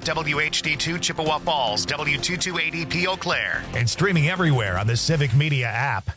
WHD2 Chippewa Falls, W228EP Eau Claire. And streaming everywhere on the Civic Media app.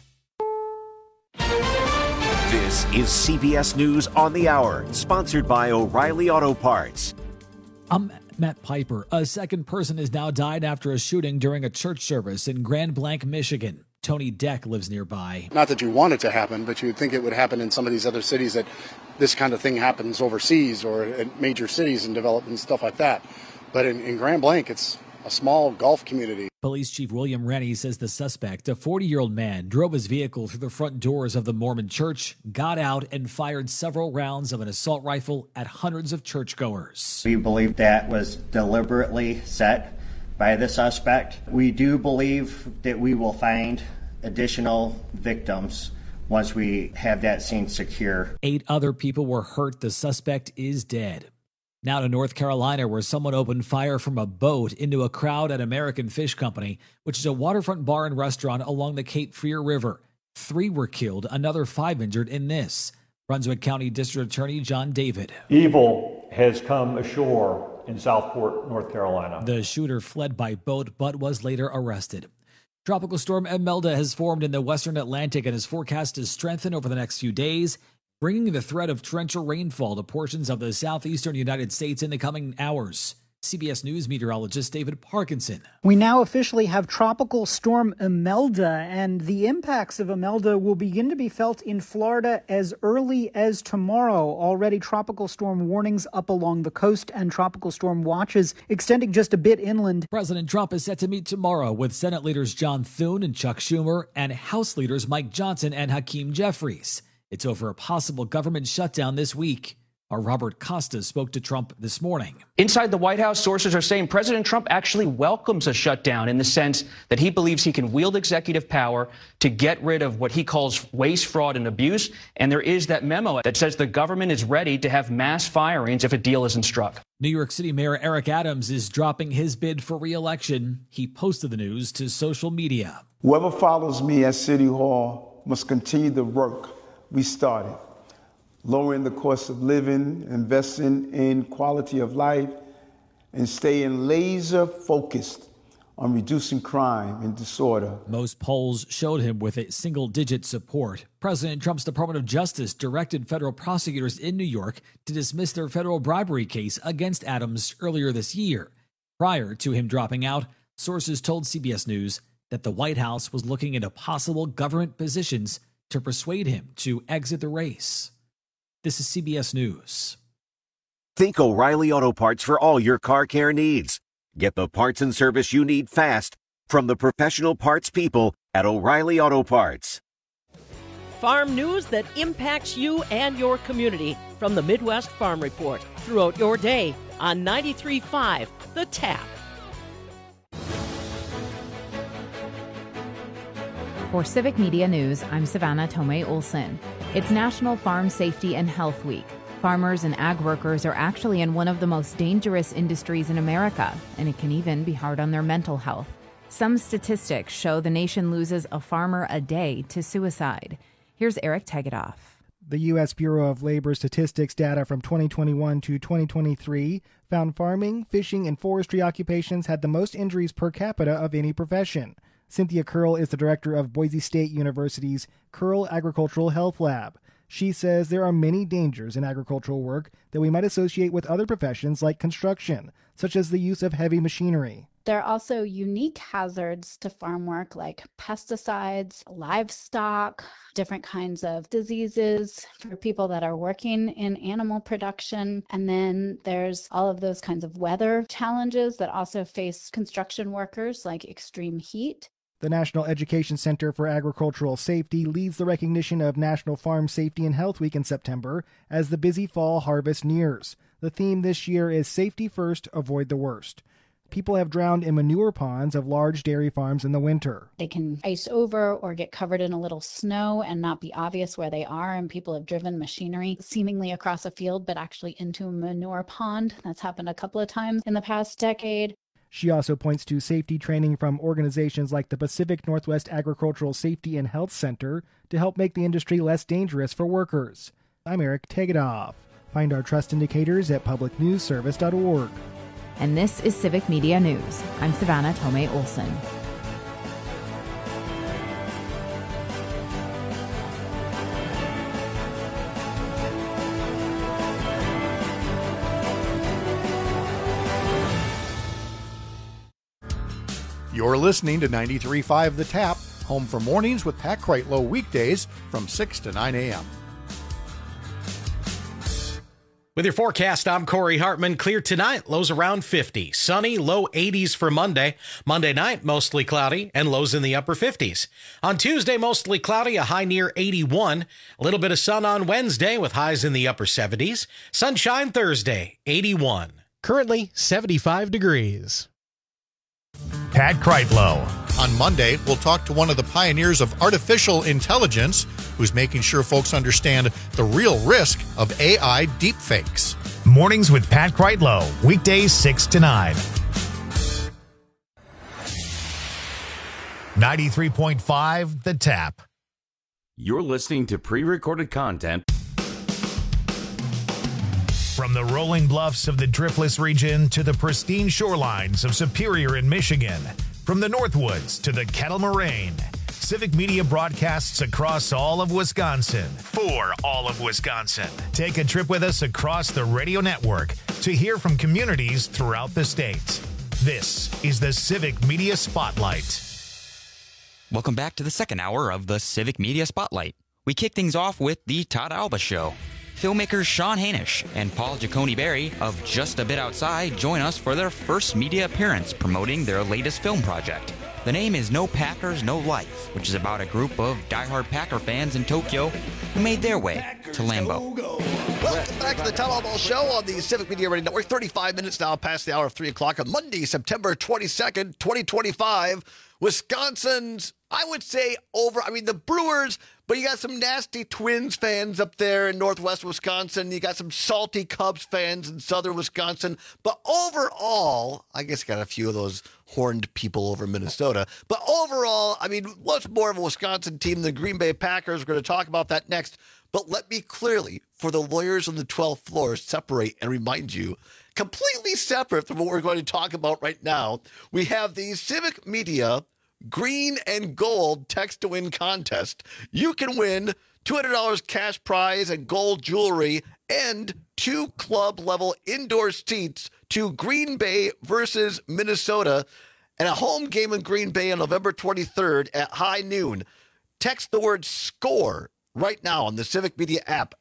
This is CBS News on the Hour, sponsored by O'Reilly Auto Parts. I'm Matt Piper. A second person has now died after a shooting during a church service in Grand Blanc, Michigan. Tony Deck lives nearby. Not that you want it to happen, but you'd think it would happen in some of these other cities, that this kind of thing happens overseas or at major cities and development and stuff like that. But in Grand Blanc, it's a small golf community. Police Chief William Rennie says the suspect, a 40-year-old man, drove his vehicle through the front doors of the Mormon church, got out, and fired several rounds of an assault rifle at hundreds of churchgoers. We believe that was deliberately set by the suspect. We do believe that we will find additional victims once we have that scene secure. 8 other people were hurt. The suspect is dead. Now to North Carolina, where someone opened fire from a boat into a crowd at American Fish Company, which is a waterfront bar and restaurant along the Cape Fear River. 3 were killed, another 5 injured in this. Brunswick County District Attorney John David. Evil has come ashore in Southport, North Carolina. The shooter fled by boat but was later arrested. Tropical storm Imelda has formed in the western Atlantic and is forecast to strengthen over the next few days, bringing the threat of torrential rainfall to portions of the southeastern United States in the coming hours. CBS News meteorologist David Parkinson. We now officially have Tropical Storm Imelda, and the impacts of Imelda will begin to be felt in Florida as early as tomorrow. Already tropical storm warnings up along the coast and tropical storm watches extending just a bit inland. President Trump is set to meet tomorrow with Senate leaders John Thune and Chuck Schumer and House leaders Mike Johnson and Hakeem Jeffries. It's over a possible government shutdown this week. Our Robert Costa spoke to Trump this morning. Inside the White House, sources are saying President Trump actually welcomes a shutdown in the sense that he believes he can wield executive power to get rid of what he calls waste, fraud, and abuse. And there is that memo that says the government is ready to have mass firings if a deal isn't struck. New York City Mayor Eric Adams is dropping his bid for re-election. He posted the news to social media. Whoever follows me at City Hall must continue the work we started. Lowering the cost of living, investing in quality of life, and staying laser focused on reducing crime and disorder. Most polls showed him with a single-digit support. President Trump's Department of Justice directed federal prosecutors in New York to dismiss their federal bribery case against Adams earlier this year. Prior to him dropping out, sources told CBS News that the White House was looking into possible government positions to persuade him to exit the race. This is CBS News. Think O'Reilly Auto Parts for all your car care needs. Get the parts and service you need fast from the professional parts people at O'Reilly Auto Parts. Farm news that impacts you and your community from the Midwest Farm Report throughout your day on 93.5 The Tap. For Civic Media News, I'm Savannah Tomei Olson. It's National Farm Safety and Health Week. Farmers and ag workers are actually in one of the most dangerous industries in America, and it can even be hard on their mental health. Some statistics show the nation loses a farmer a day to suicide. Here's Eric Tegedoff. The U.S. Bureau of Labor Statistics data from 2021 to 2023 found farming, fishing, and forestry occupations had the most injuries per capita of any profession. Cynthia Curl is the director of Boise State University's Curl Agricultural Health Lab. She says there are many dangers in agricultural work that we might associate with other professions like construction, such as the use of heavy machinery. There are also unique hazards to farm work like pesticides, livestock, different kinds of diseases for people that are working in animal production. And then there's all of those kinds of weather challenges that also face construction workers, like extreme heat. The National Education Center for Agricultural Safety leads the recognition of National Farm Safety and Health Week in September as the busy fall harvest nears. The theme this year is Safety First, Avoid the Worst. People have drowned in manure ponds of large dairy farms in the winter. They can ice over or get covered in a little snow and not be obvious where they are, and people have driven machinery seemingly across a field but actually into a manure pond. That's happened a couple of times in the past decade. She also points to safety training from organizations like the Pacific Northwest Agricultural Safety and Health Center to help make the industry less dangerous for workers. I'm Eric Tegedoff. Find our trust indicators at publicnewsservice.org. and this is Civic Media News. I'm Savannah Tomei Olson. You're listening to 93.5 The Tap, home for mornings with Pat Kreitlow weekdays from 6 to 9 a.m. With your forecast, I'm Corey Hartman. Clear tonight, lows around 50. Sunny, low 80s for Monday. Monday night, mostly cloudy and lows in the upper 50s. On Tuesday, mostly cloudy, a high near 81. A little bit of sun on Wednesday with highs in the upper 70s. Sunshine Thursday, 81. Currently 75 degrees. Pat Kreitlow. On Monday, we'll talk to one of the pioneers of artificial intelligence who's making sure folks understand the real risk of AI deepfakes. Mornings with Pat Kreitlow, weekdays 6 to 9. 93.5 The Tap. You're listening to pre-recorded content from the rolling bluffs of the Driftless region to the pristine shorelines of Superior in Michigan. From the Northwoods to the Kettle Moraine, Civic Media broadcasts across all of Wisconsin. For all of Wisconsin. Take a trip with us across the radio network to hear from communities throughout the state. This is the Civic Media Spotlight. Welcome back to the second hour of the Civic Media Spotlight. We kick things off with the Todd Alba Show. Filmmakers Sean Hanisch and Paul Giacone-Berry of Just a Bit Outside join us for their first media appearance promoting their latest film project. The name is No Packers, No Life, which is about a group of diehard Packer fans in Tokyo who made their way to Lambeau. Welcome back to the Todd Alba Show on the Civic Media Radio Network. 35 minutes now past the hour of 3 o'clock on Monday, September 22nd, 2025. Wisconsin's, I would say, the Brewers, but you got some nasty Twins fans up there in northwest Wisconsin. You got some salty Cubs fans in southern Wisconsin. But overall, I guess you got a few of those horned people over in Minnesota. But overall, what's more of a Wisconsin team than the Green Bay Packers? We're going to talk about that next. But let me clearly, for the lawyers on the 12th floor, separate and remind you, completely separate from what we're going to talk about right now, we have the Civic Media Green and Gold Text to Win contest. You can win $200 cash prize and gold jewelry and 2 club-level indoor seats to Green Bay versus Minnesota and a home game in Green Bay on November 23rd at high noon. Text the word SCORE right now on the Civic Media app,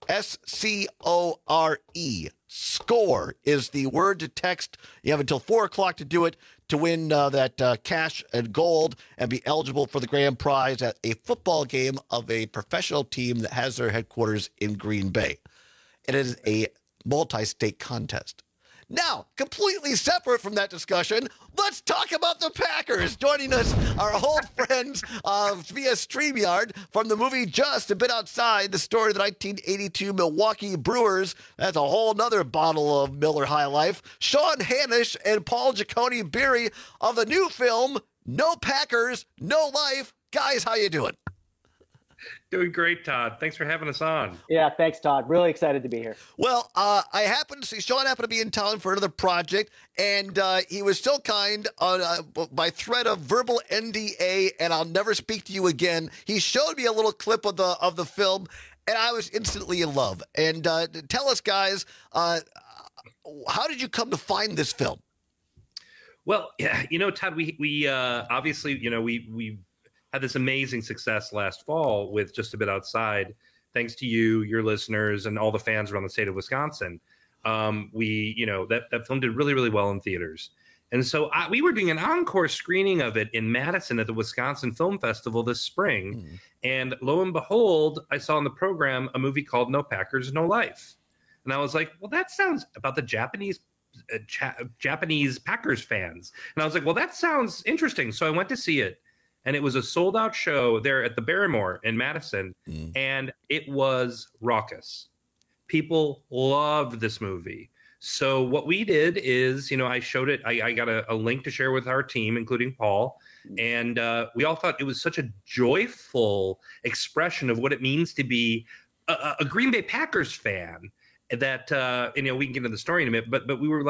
SCORE. SCORE is the word to text. You have until 4 o'clock to do it to win that cash and gold and be eligible for the grand prize at a football game of a professional team that has their headquarters in Green Bay. It is a multi-state contest. Now, completely separate from that discussion, let's talk about the Packers. Joining us, our old friends via StreamYard from the movie Just a Bit Outside, the story of the 1982 Milwaukee Brewers. That's a whole nother bottle of Miller High Life. Sean Hanisch and Paul Giacone-Berry of the new film, No Packers, No Life. Guys, how you doing? Doing great, Todd. Thanks for having us on. Yeah, thanks, Todd. Really excited to be here. Well, I happened to see Sean happened to be in town for another project, and he was so kind by threat of verbal NDA, and I'll never speak to you again. He showed me a little clip of the film, and I was instantly in love. And tell us, guys, how did you come to find this film? Well, yeah, Todd, we obviously, we had this amazing success last fall with Just a Bit Outside, thanks to you, your listeners, and all the fans around the state of Wisconsin. That film did really, really well in theaters. And so we were doing an encore screening of it in Madison at the Wisconsin Film Festival this spring. And lo and behold, I saw in the program a movie called No Packers, No Life. And I was like, well, that sounds about the Japanese Packers fans. And I was like, well, that sounds interesting. So I went to see it. And it was a sold-out show there at the Barrymore in Madison, and it was raucous. People loved this movie. So what we did is, I showed it. I got a link to share with our team, including Paul, and we all thought it was such a joyful expression of what it means to be a Green Bay Packers fan that, we can get into the story in a minute, but we were like,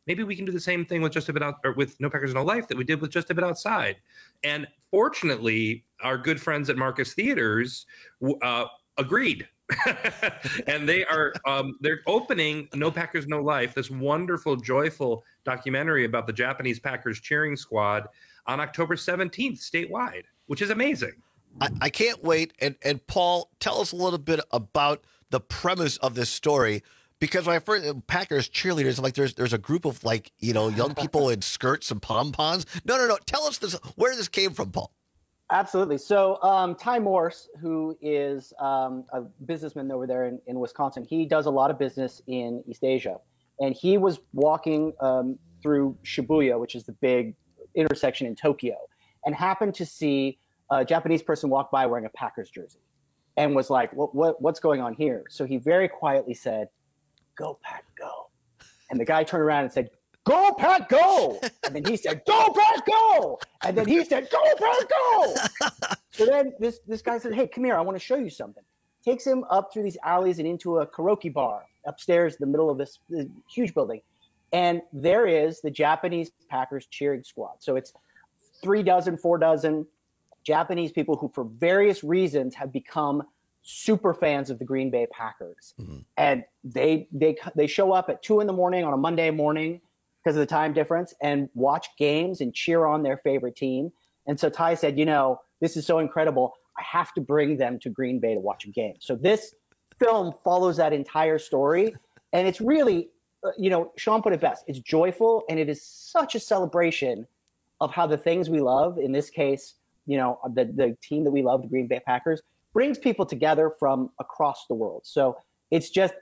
maybe we can do the same thing with with No Packers No Life that we did with Just a Bit Outside. And fortunately, our good friends at Marcus Theaters agreed. And they're opening No Packers No Life, this wonderful, joyful documentary about the Japanese Packers cheering squad, on October 17th statewide, which is amazing. I can't wait. And Paul, tell us a little bit about the premise of this story, because when I first Packers cheerleaders, like there's a group of young people in skirts and pom-poms. No. Tell us where this came from, Paul. Absolutely. So Ty Morse, who is a businessman over there in Wisconsin, he does a lot of business in East Asia. And he was walking through Shibuya, which is the big intersection in Tokyo, and happened to see a Japanese person walk by wearing a Packers jersey and was like, what's going on here? So he very quietly said, "Go Pack, go." And the guy turned around and said, "Go Pack, go." And then he said, "Go Pack, go." And then he said, "Go Pack, go." So then this guy said, "Hey, come here. I want to show you something." Takes him up through these alleys and into a karaoke bar upstairs in the middle of this huge building. And there is the Japanese Packers cheering squad. So it's 4 dozen Japanese people who, for various reasons, have become super fans of the Green Bay Packers. Mm-hmm. And they show up at 2 a.m. on a Monday morning because of the time difference and watch games and cheer on their favorite team. And so Ty said, this is so incredible. I have to bring them to Green Bay to watch a game. So this film follows that entire story. And it's really, Sean put it best. It's joyful, and it is such a celebration of how the things we love, in this case, the team that we love, the Green Bay Packers, brings people together from across the world. So it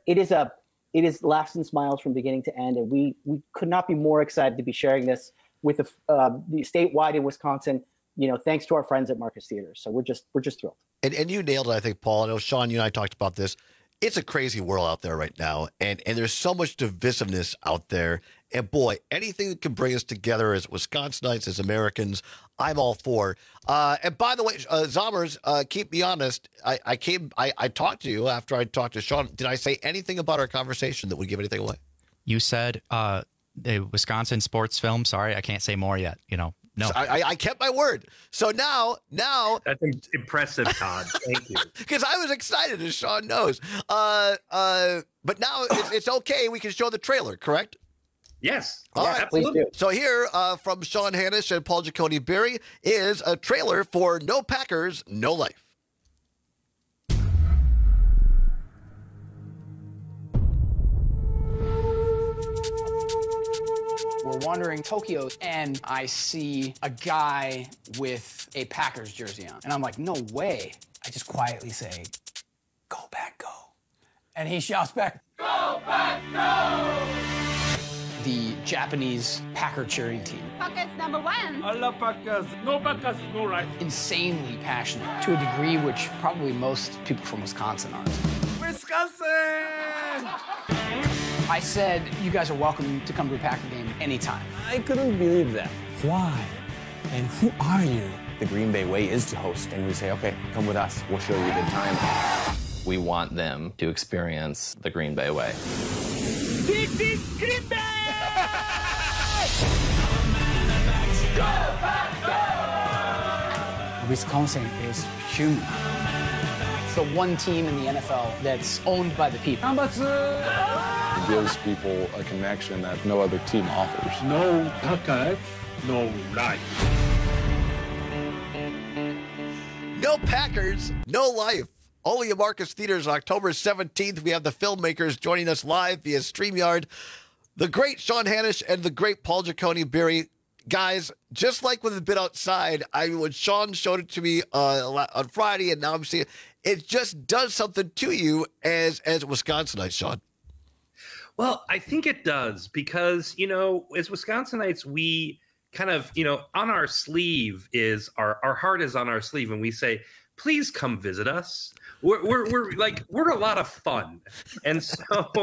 is laughs and smiles from beginning to end. And we could not be more excited to be sharing this with the statewide in Wisconsin, thanks to our friends at Marcus Theaters. So we're just thrilled. And you nailed it, I think, Paul. I know, Sean, you and I talked about this. It's a crazy world out there right now. And there's so much divisiveness out there. And boy, anything that can bring us together as Wisconsinites, as Americans, I'm all for. And by the way, Zommers, keep me honest. I talked to you after I talked to Sean. Did I say anything about our conversation that would give anything away? You said the Wisconsin sports film. Sorry, I can't say more yet. No, so I kept my word. So now that's impressive, Todd. Thank you. Because I was excited, as Sean knows. But now it's okay. We can show the trailer, correct? Yes. All right. Absolutely. So here from Sean Hanish and Paul Giacone Berry is a trailer for No Packers, No Life. We're wandering Tokyo, and I see a guy with a Packers jersey on. And I'm like, no way. I just quietly say, "Go Pack, go." And he shouts back, "Go Pack, go!" The Japanese Packer cheering team. Packers #1. I love Packers. No Packers, no life. Insanely passionate, to a degree which probably most people from Wisconsin aren't. Wisconsin! I said, you guys are welcome to come to a Packer game anytime. I couldn't believe that. Why? And who are you? The Green Bay way is to host, and we say, okay, come with us. We'll show you a good time. We want them to experience the Green Bay way. This is Green Bay! Wisconsin is human. It's the one team in the NFL that's owned by the people. It gives people a connection that no other team offers. No Packers, no life. No Packers, no life. Only at Marcus Theaters on October 17th. We have the filmmakers joining us live via StreamYard. The great Sean Hanish and the great Paul Giacone Berry. Guys, just like with A Bit Outside, when Sean showed it to me on Friday, and now I'm seeing it just does something to you as Wisconsinites, Sean. Well, I think it does because, as Wisconsinites, we kind of, on our sleeve is our heart is on our sleeve, and we say, please come visit us. We're a lot of fun. And so,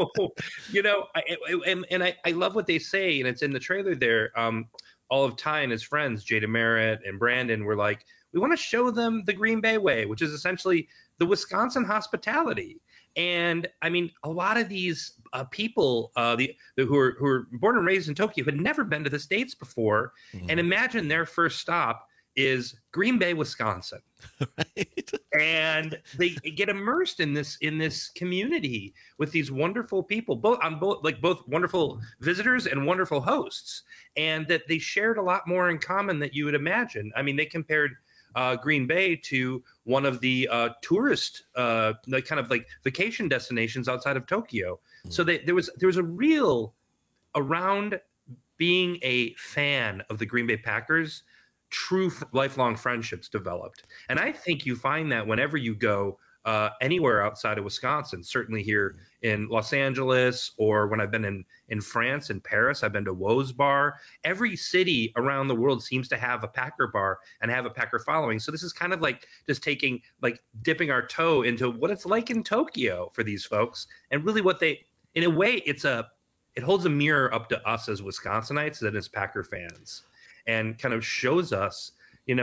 I love what they say, and it's in the trailer there. All of Ty and his friends, Jada Merritt and Brandon, were like, we want to show them the Green Bay way, which is essentially the Wisconsin hospitality. And I mean, a lot of these people who are born and raised in Tokyo had never been to the States before. Mm-hmm. And imagine their first stop is Green Bay, Wisconsin. Right. And they get immersed in this community with these wonderful people, both wonderful visitors and wonderful hosts, and that they shared a lot more in common than you would imagine. I mean, they compared Green Bay to one of the tourist kind of like vacation destinations outside of Tokyo. Mm-hmm. So there was a real around being a fan of the Green Bay Packers. True lifelong friendships developed. And I think you find that whenever you go anywhere outside of Wisconsin, certainly here in Los Angeles, or when I've been in France, in Paris, I've been to Woe's Bar. Every city around the world seems to have a Packer bar and have a Packer following. So this is kind of like just dipping our toe into what it's like in Tokyo for these folks. And really in a way, it holds a mirror up to us as Wisconsinites and as Packer fans. And kind of shows us,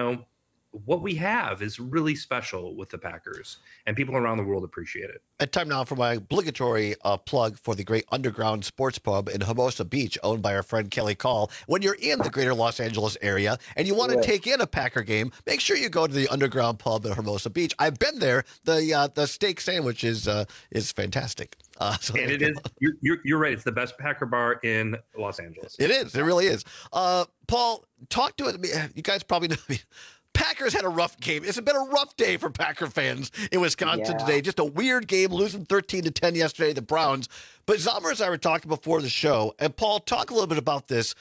what we have is really special with the Packers, and people around the world appreciate it. And time now for my obligatory plug for the great Underground Sports Pub in Hermosa Beach, owned by our friend Kelly Call. When you're in the greater Los Angeles area and you want to take in a Packer game, make sure you go to the Underground Pub in Hermosa Beach. I've been there. The steak sandwich is fantastic. And it is. You're right. It's the best Packer bar in Los Angeles. It is. It really is. Paul, talk to us. You guys probably know. Packers had a rough game. It's been a rough day for Packer fans in Wisconsin today. Just a weird game, losing 13-10 yesterday, the Browns. But Zomer and I were talking before the show, and Paul, talk a little bit about this.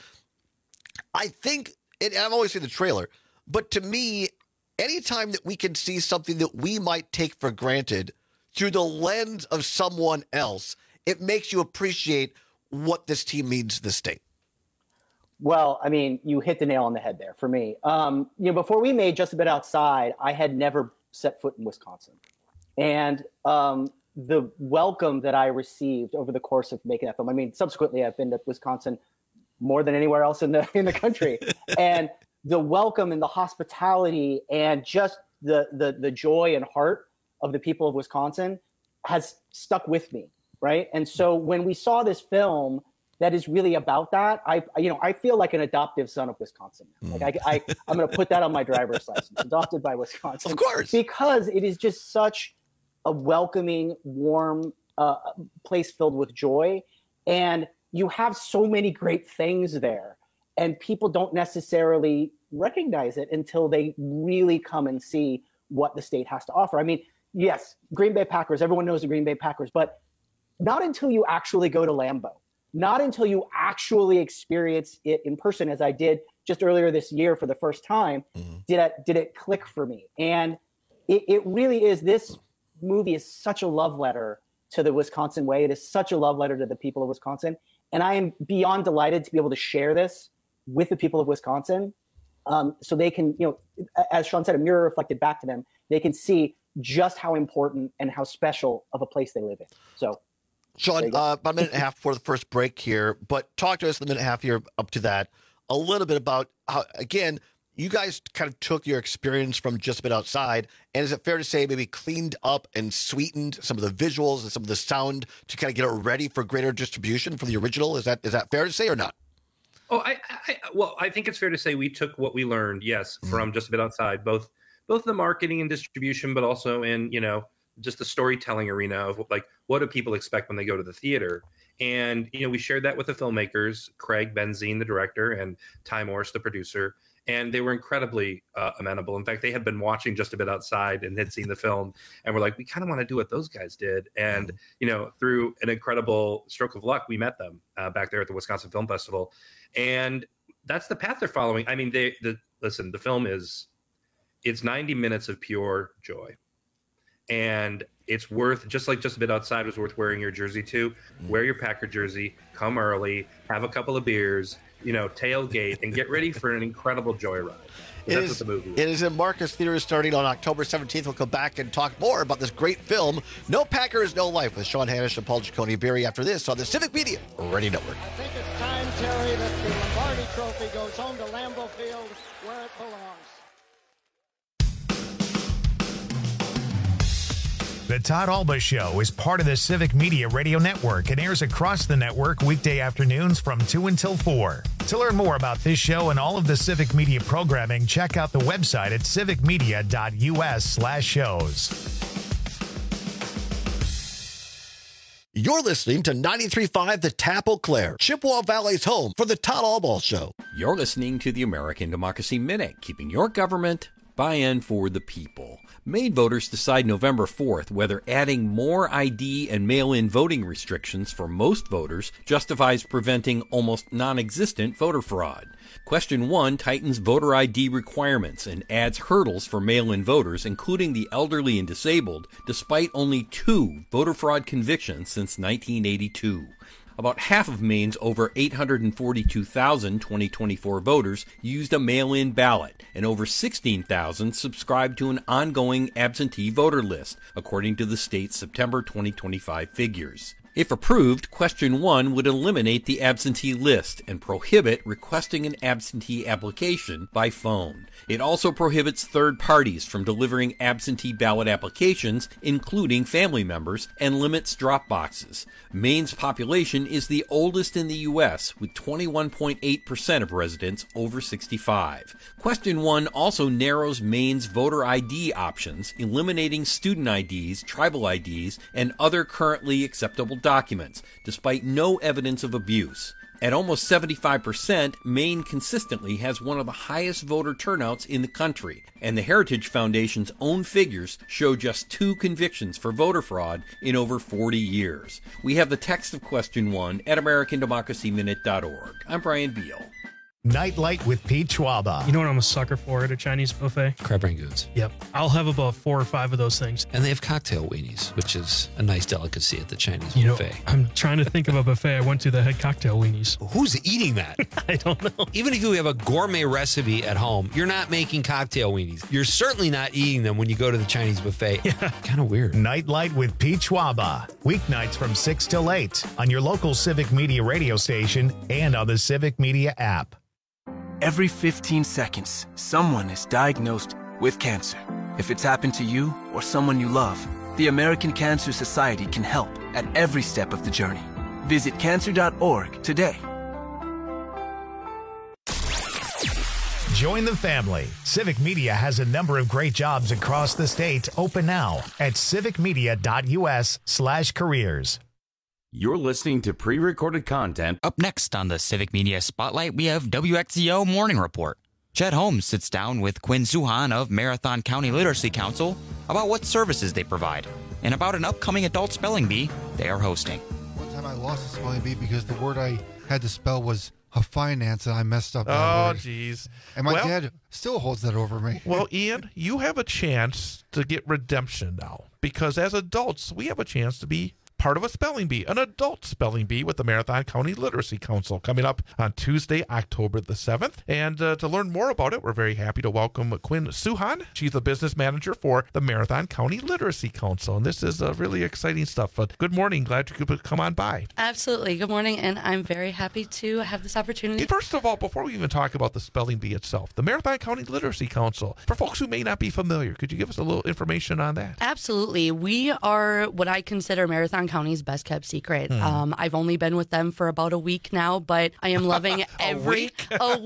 I think, and I've always seen the trailer, but to me, anytime that we can see something that we might take for granted through the lens of someone else, it makes you appreciate what this team means to the state. Well, I mean, you hit the nail on the head there for me. Before we made Just a Bit Outside, I had never set foot in Wisconsin. And the welcome that I received over the course of making that film, I mean, subsequently I've been to Wisconsin more than anywhere else in the country. And the welcome and the hospitality and just the joy and heart of the people of Wisconsin has stuck with me, right? And so when we saw this film that is really about that, I feel like an adoptive son of Wisconsin. Like I'm going to put that on my driver's license, adopted by Wisconsin. Of course. Because it is just such a welcoming, warm place filled with joy. And you have so many great things there. And people don't necessarily recognize it until they really come and see what the state has to offer. I mean, yes, Green Bay Packers, everyone knows the Green Bay Packers, but not until you actually go to Lambeau. Not until you actually experience it in person, as I did just earlier this year for the first time, did it click for me. And it really is. This movie is such a love letter to the Wisconsin way. It is such a love letter to the people of Wisconsin. And I am beyond delighted to be able to share this with the people of Wisconsin, so they can, as Sean said, a mirror reflected back to them. They can see just how important and how special of a place they live in. So. Sean, about a minute and a half before the first break here, but talk to us in the minute and a half here up to that a little bit about how, again, you guys kind of took your experience from Just a Bit Outside, and is it fair to say maybe cleaned up and sweetened some of the visuals and some of the sound to kind of get it ready for greater distribution from the original? Is that fair to say or not? Oh, I think it's fair to say we took what we learned, yes, from Just a Bit Outside, both the marketing and distribution, but also in, just the storytelling arena of like, what do people expect when they go to the theater? And, we shared that with the filmmakers, Craig Benzine, the director, and Ty Morris, the producer, and they were incredibly amenable. In fact, they had been watching Just a Bit Outside and had seen the film and were like, we kind of want to do what those guys did. And, through an incredible stroke of luck, we met them back there at the Wisconsin Film Festival. And that's the path they're following. I mean, listen, the film it's 90 minutes of pure joy. And it's worth, just like Just a Bit Outside was worth wearing your jersey to, wear your Packer jersey, come early, have a couple of beers, tailgate, and get ready for an incredible joyride. That's what the movie is. It is in Marcus Theaters starting on October 17th. We'll come back and talk more about this great film, No Packers, No Life, with Sean Hanish and Paul Giacone-Berry after this on the Civic Media Radio Network. I think it's time, Terry, that the Lombardi Trophy goes home to Lambeau Field where it belongs. The Todd Alba Show is part of the Civic Media Radio Network and airs across the network weekday afternoons from 2 until 4. To learn more about this show and all of the Civic Media programming, check out the website at civicmedia.us/shows. You're listening to 93.5 The Tap Eau Claire, Chippewa Valley's home for the Todd Alba Show. You're listening to the American Democracy Minute, keeping your government by and for the people. Maine voters decide November 4th whether adding more ID and mail-in voting restrictions for most voters justifies preventing almost non-existent voter fraud. Question 1 tightens voter ID requirements and adds hurdles for mail-in voters, including the elderly and disabled, despite only 2 voter fraud convictions since 1982. About half of Maine's over 842,000 2024 voters used a mail-in ballot, and over 16,000 subscribed to an ongoing absentee voter list, according to the state's September 2025 figures. If approved, Question 1 would eliminate the absentee list and prohibit requesting an absentee application by phone. It also prohibits third parties from delivering absentee ballot applications, including family members, and limits drop boxes. Maine's population is the oldest in the U.S., with 21.8% of residents over 65. Question 1 also narrows Maine's voter ID options, eliminating student IDs, tribal IDs, and other currently acceptable documents, despite no evidence of abuse. At almost 75%, Maine consistently has one of the highest voter turnouts in the country, and the Heritage Foundation's own figures show just 2 convictions for voter fraud in over 40 years. We have the text of Question 1 at AmericanDemocracyMinute.org. I'm Brian Beal. Nightlight with Pete Schwaba. You know what I'm a sucker for at a Chinese buffet? Crab rangoons. Yep. I'll have about 4 or 5 of those things. And they have cocktail weenies, which is a nice delicacy at the Chinese buffet. I'm trying to think of a buffet I went to that had cocktail weenies. Who's eating that? I don't know. Even if you have a gourmet recipe at home, you're not making cocktail weenies. You're certainly not eating them when you go to the Chinese buffet. Yeah. Kind of weird. Nightlight with Pete Schwaba. Weeknights from 6 till 8 on your local Civic Media radio station and on the Civic Media app. Every 15 seconds, someone is diagnosed with cancer. If it's happened to you or someone you love, the American Cancer Society can help at every step of the journey. Visit cancer.org today. Join the family. Civic Media has a number of great jobs across the state open now at civicmedia.us/careers. You're listening to pre-recorded content. Up next on the Civic Media Spotlight, we have WXZO Morning Report. Chet Holmes sits down with Quinn Suhan of Marathon County Literacy Council about what services they provide and about an upcoming adult spelling bee they are hosting. One time I lost a spelling bee because the word I had to spell was a finance, and I messed up that word. Oh, geez. And my dad still holds that over me. Well, Ian, you have a chance to get redemption now, because as adults, we have a chance to be part of a spelling bee, an adult spelling bee with the Marathon County Literacy Council coming up on Tuesday, October the 7th. And to learn more about it, we're very happy to welcome Quinn Suhan. She's the business manager for the Marathon County Literacy Council. And this is really exciting stuff. But good morning. Glad you could come on by. Absolutely. Good morning. And I'm very happy to have this opportunity. First of all, before we even talk about the spelling bee itself, the Marathon County Literacy Council, for folks who may not be familiar, could you give us a little information on that? Absolutely. We are what I consider Marathon County's best kept secret. I've only been with them for about a week now, but I am loving a week,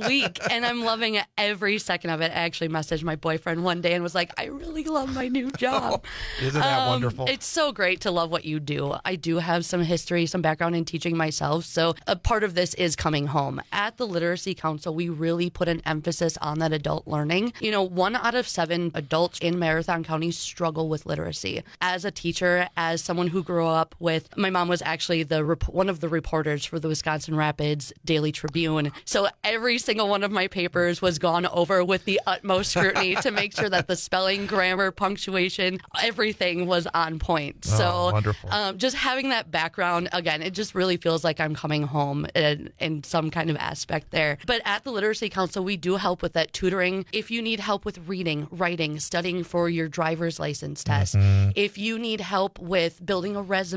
and I'm loving every second of it. I actually messaged my boyfriend one day and was like, I really love my new job. Isn't that wonderful? It's so great to love what you do. I do have some history, some background in teaching myself, so a part of this is coming home. At the Literacy Council, we really put an emphasis on that adult learning. 1 out of 7 adults in Marathon County struggle with literacy. As a teacher, as someone who grew up with, my mom was actually one of the reporters for the Wisconsin Rapids Daily Tribune. So every single one of my papers was gone over with the utmost scrutiny to make sure that the spelling, grammar, punctuation, everything was on point. So wonderful. Just having that background, again, it just really feels like I'm coming home in some kind of aspect there. But at the Literacy Council, we do help with that tutoring. If you need help with reading, writing, studying for your driver's license test, if you need help with building a resume,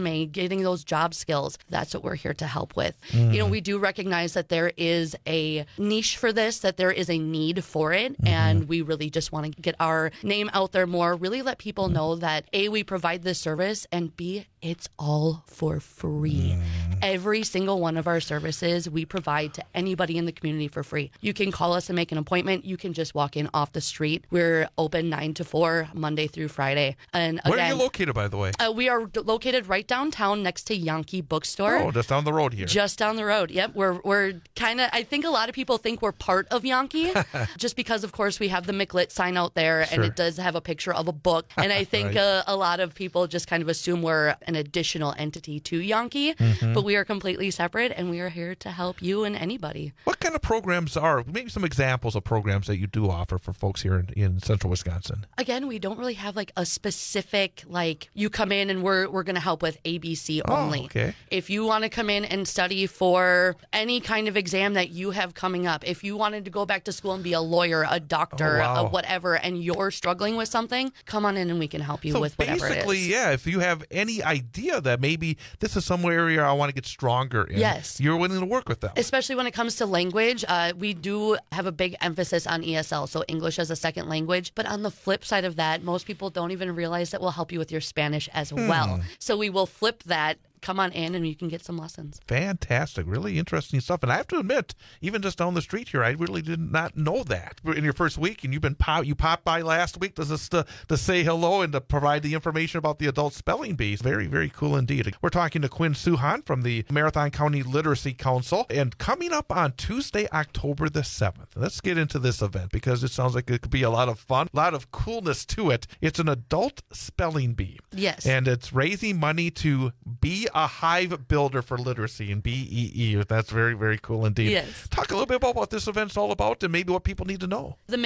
resume, getting those job skills. That's what we're here to help with. Mm. You know, we do recognize that there is a niche for this, that there is a need for it. Mm-hmm. And we really just want to get our name out there more, really let people know that A, we provide this service, and B, it's all for free. Every single one of our services we provide to anybody in the community for free. You can call us and make an appointment. You can just walk in off the street. We're open 9 to 4, Monday through Friday. And Where again, are you located, by the way? we are located right downtown next to Yankee Bookstore. Oh, just down the road here. Just down the road. Yep. We're kind of, I think a lot of people think we're part of Yankee just because, of course, we have the McLit sign out there and Sure. it does have a picture of a book. And I think Right. a lot of people just kind of assume we're an additional entity to Yankee, Mhm. but we are completely separate and we are here to help you and anybody. What kind of programs are, maybe some examples of programs that you do offer for folks here in central Wisconsin? Again, we don't really have like a specific, like you come in and we're going to help with ABC only. Oh, okay. If you want to come in and study for any kind of exam that you have coming up, if you wanted to go back to school and be a lawyer, a doctor, Oh, wow. whatever, and you're struggling with something, come on in and we can help you So with whatever it basically, is. yeah, if you have any idea that maybe this is some area I want to get stronger in, Yes. you're willing to work with them. Especially when it comes to language, we do have a big emphasis on ESL, so English as a second language. But on the flip side of that, most people don't even realize that we'll help you with your Spanish as well. So we will flip that. Come on in and you can get some lessons. Fantastic. Really interesting stuff. And I have to admit, even just down the street here, I really did not know that. In your first week, and you popped by last week just to say hello and to provide the information about the adult spelling bee. Very, very cool indeed. We're talking to Quinn Suhan from the Marathon County Literacy Council. And coming up on Tuesday, October the 7th, let's get into this event because it sounds like it could be a lot of fun, a lot of coolness to it. It's an adult spelling bee. Yes. And it's raising money to be a hive builder for literacy and BEE. That's very, very cool indeed. Yes. Talk a little bit about what this event's all about and maybe what people need to know. The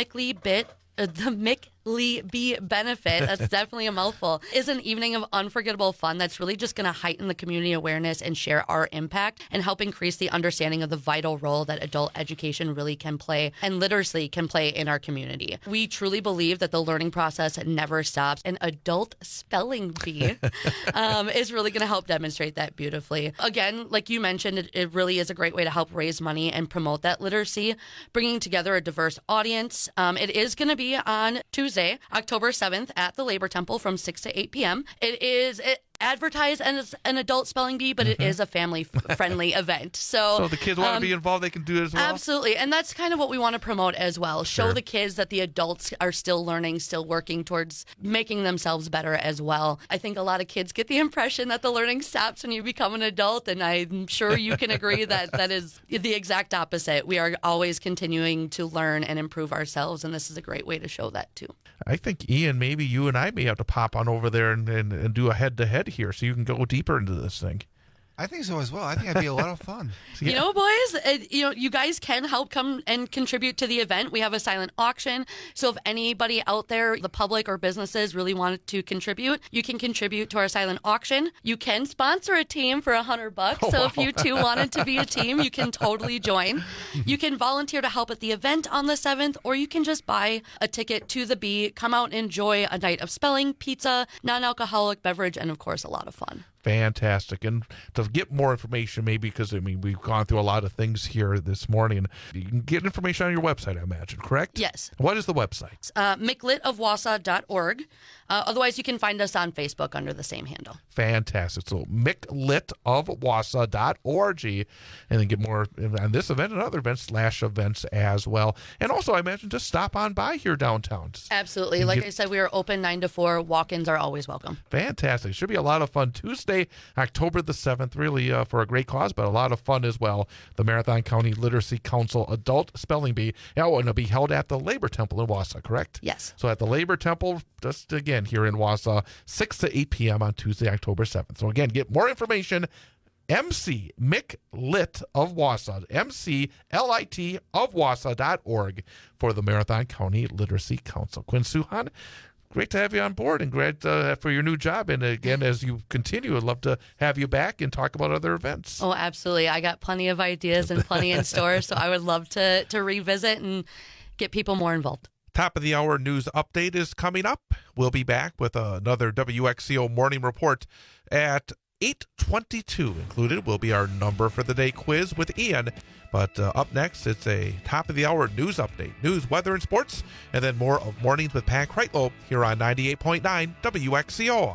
McLee Bee benefit, that's definitely a mouthful, is an evening of unforgettable fun that's really just going to heighten the community awareness and share our impact and help increase the understanding of the vital role that adult education really can play and literacy can play in our community. We truly believe that the learning process never stops. An adult spelling bee is really going to help demonstrate that beautifully. Again, like you mentioned, it really is a great way to help raise money and promote that literacy, bringing together a diverse audience. It is going to be on Tuesday, October 7th at the Labor Temple from 6 to 8 p.m. It is advertised as an adult spelling bee, but it is a family-friendly event. So the kids want to be involved, they can do it as well? Absolutely. And that's kind of what we want to promote as well. Show Sure. the kids that the adults are still learning, still working towards making themselves better as well. I think a lot of kids get the impression that the learning stops when you become an adult, and I'm sure you can agree that that is the exact opposite. We are always continuing to learn and improve ourselves, and this is a great way to show that too. I think, Ian, maybe you and I may have to pop on over there and do a head-to-head here so you can go deeper into this thing. I think so as well. I think it'd be a lot of fun. You know, boys, you guys can help come and contribute to the event. We have a silent auction. So if anybody out there, the public or businesses really wanted to contribute, you can contribute to our silent auction. You can sponsor a team for $100. So if you two wanted to be a team, you can totally join. You can volunteer to help at the event on the 7th, or you can just buy a ticket to the Bee, come out and enjoy a night of spelling, pizza, non-alcoholic beverage, and of course, a lot of fun. Fantastic. And to get more information, maybe because, we've gone through a lot of things here this morning. You can get information on your website, I imagine, correct? Yes. What is the website? McLitofwausau.org. Otherwise, you can find us on Facebook under the same handle. Fantastic. So McLitofwausau.org, and then get more on this event and other events /events as well. And also, I imagine, just stop on by here downtown. Absolutely. Like I said, we are open 9 to 4. Walk-ins are always welcome. Fantastic. Should be a lot of fun. Tuesday, October the 7th, really for a great cause, but a lot of fun as well. The Marathon County Literacy Council Adult Spelling Bee. And it'll be held at the Labor Temple in Wausau, correct? Yes. So at the Labor Temple, just again here in Wausau, 6 to 8 p.m. on Tuesday, October 7th. So again, get more information. MC McLit of Wausau, MCLIT of Wausau.org for the Marathon County Literacy Council. Quinn Suhan, great to have you on board and great for your new job. And again, as you continue, I'd love to have you back and talk about other events. Oh, absolutely. I got plenty of ideas and plenty in store, so I would love to revisit and get people more involved. Top of the hour news update is coming up. We'll be back with another WXCO morning report at 8:22. Included will be our number for the day quiz with Ian. But up next, it's a top-of-the-hour news update, news, weather, and sports, and then more of Mornings with Pat Kreitlow here on 98.9 WXCO.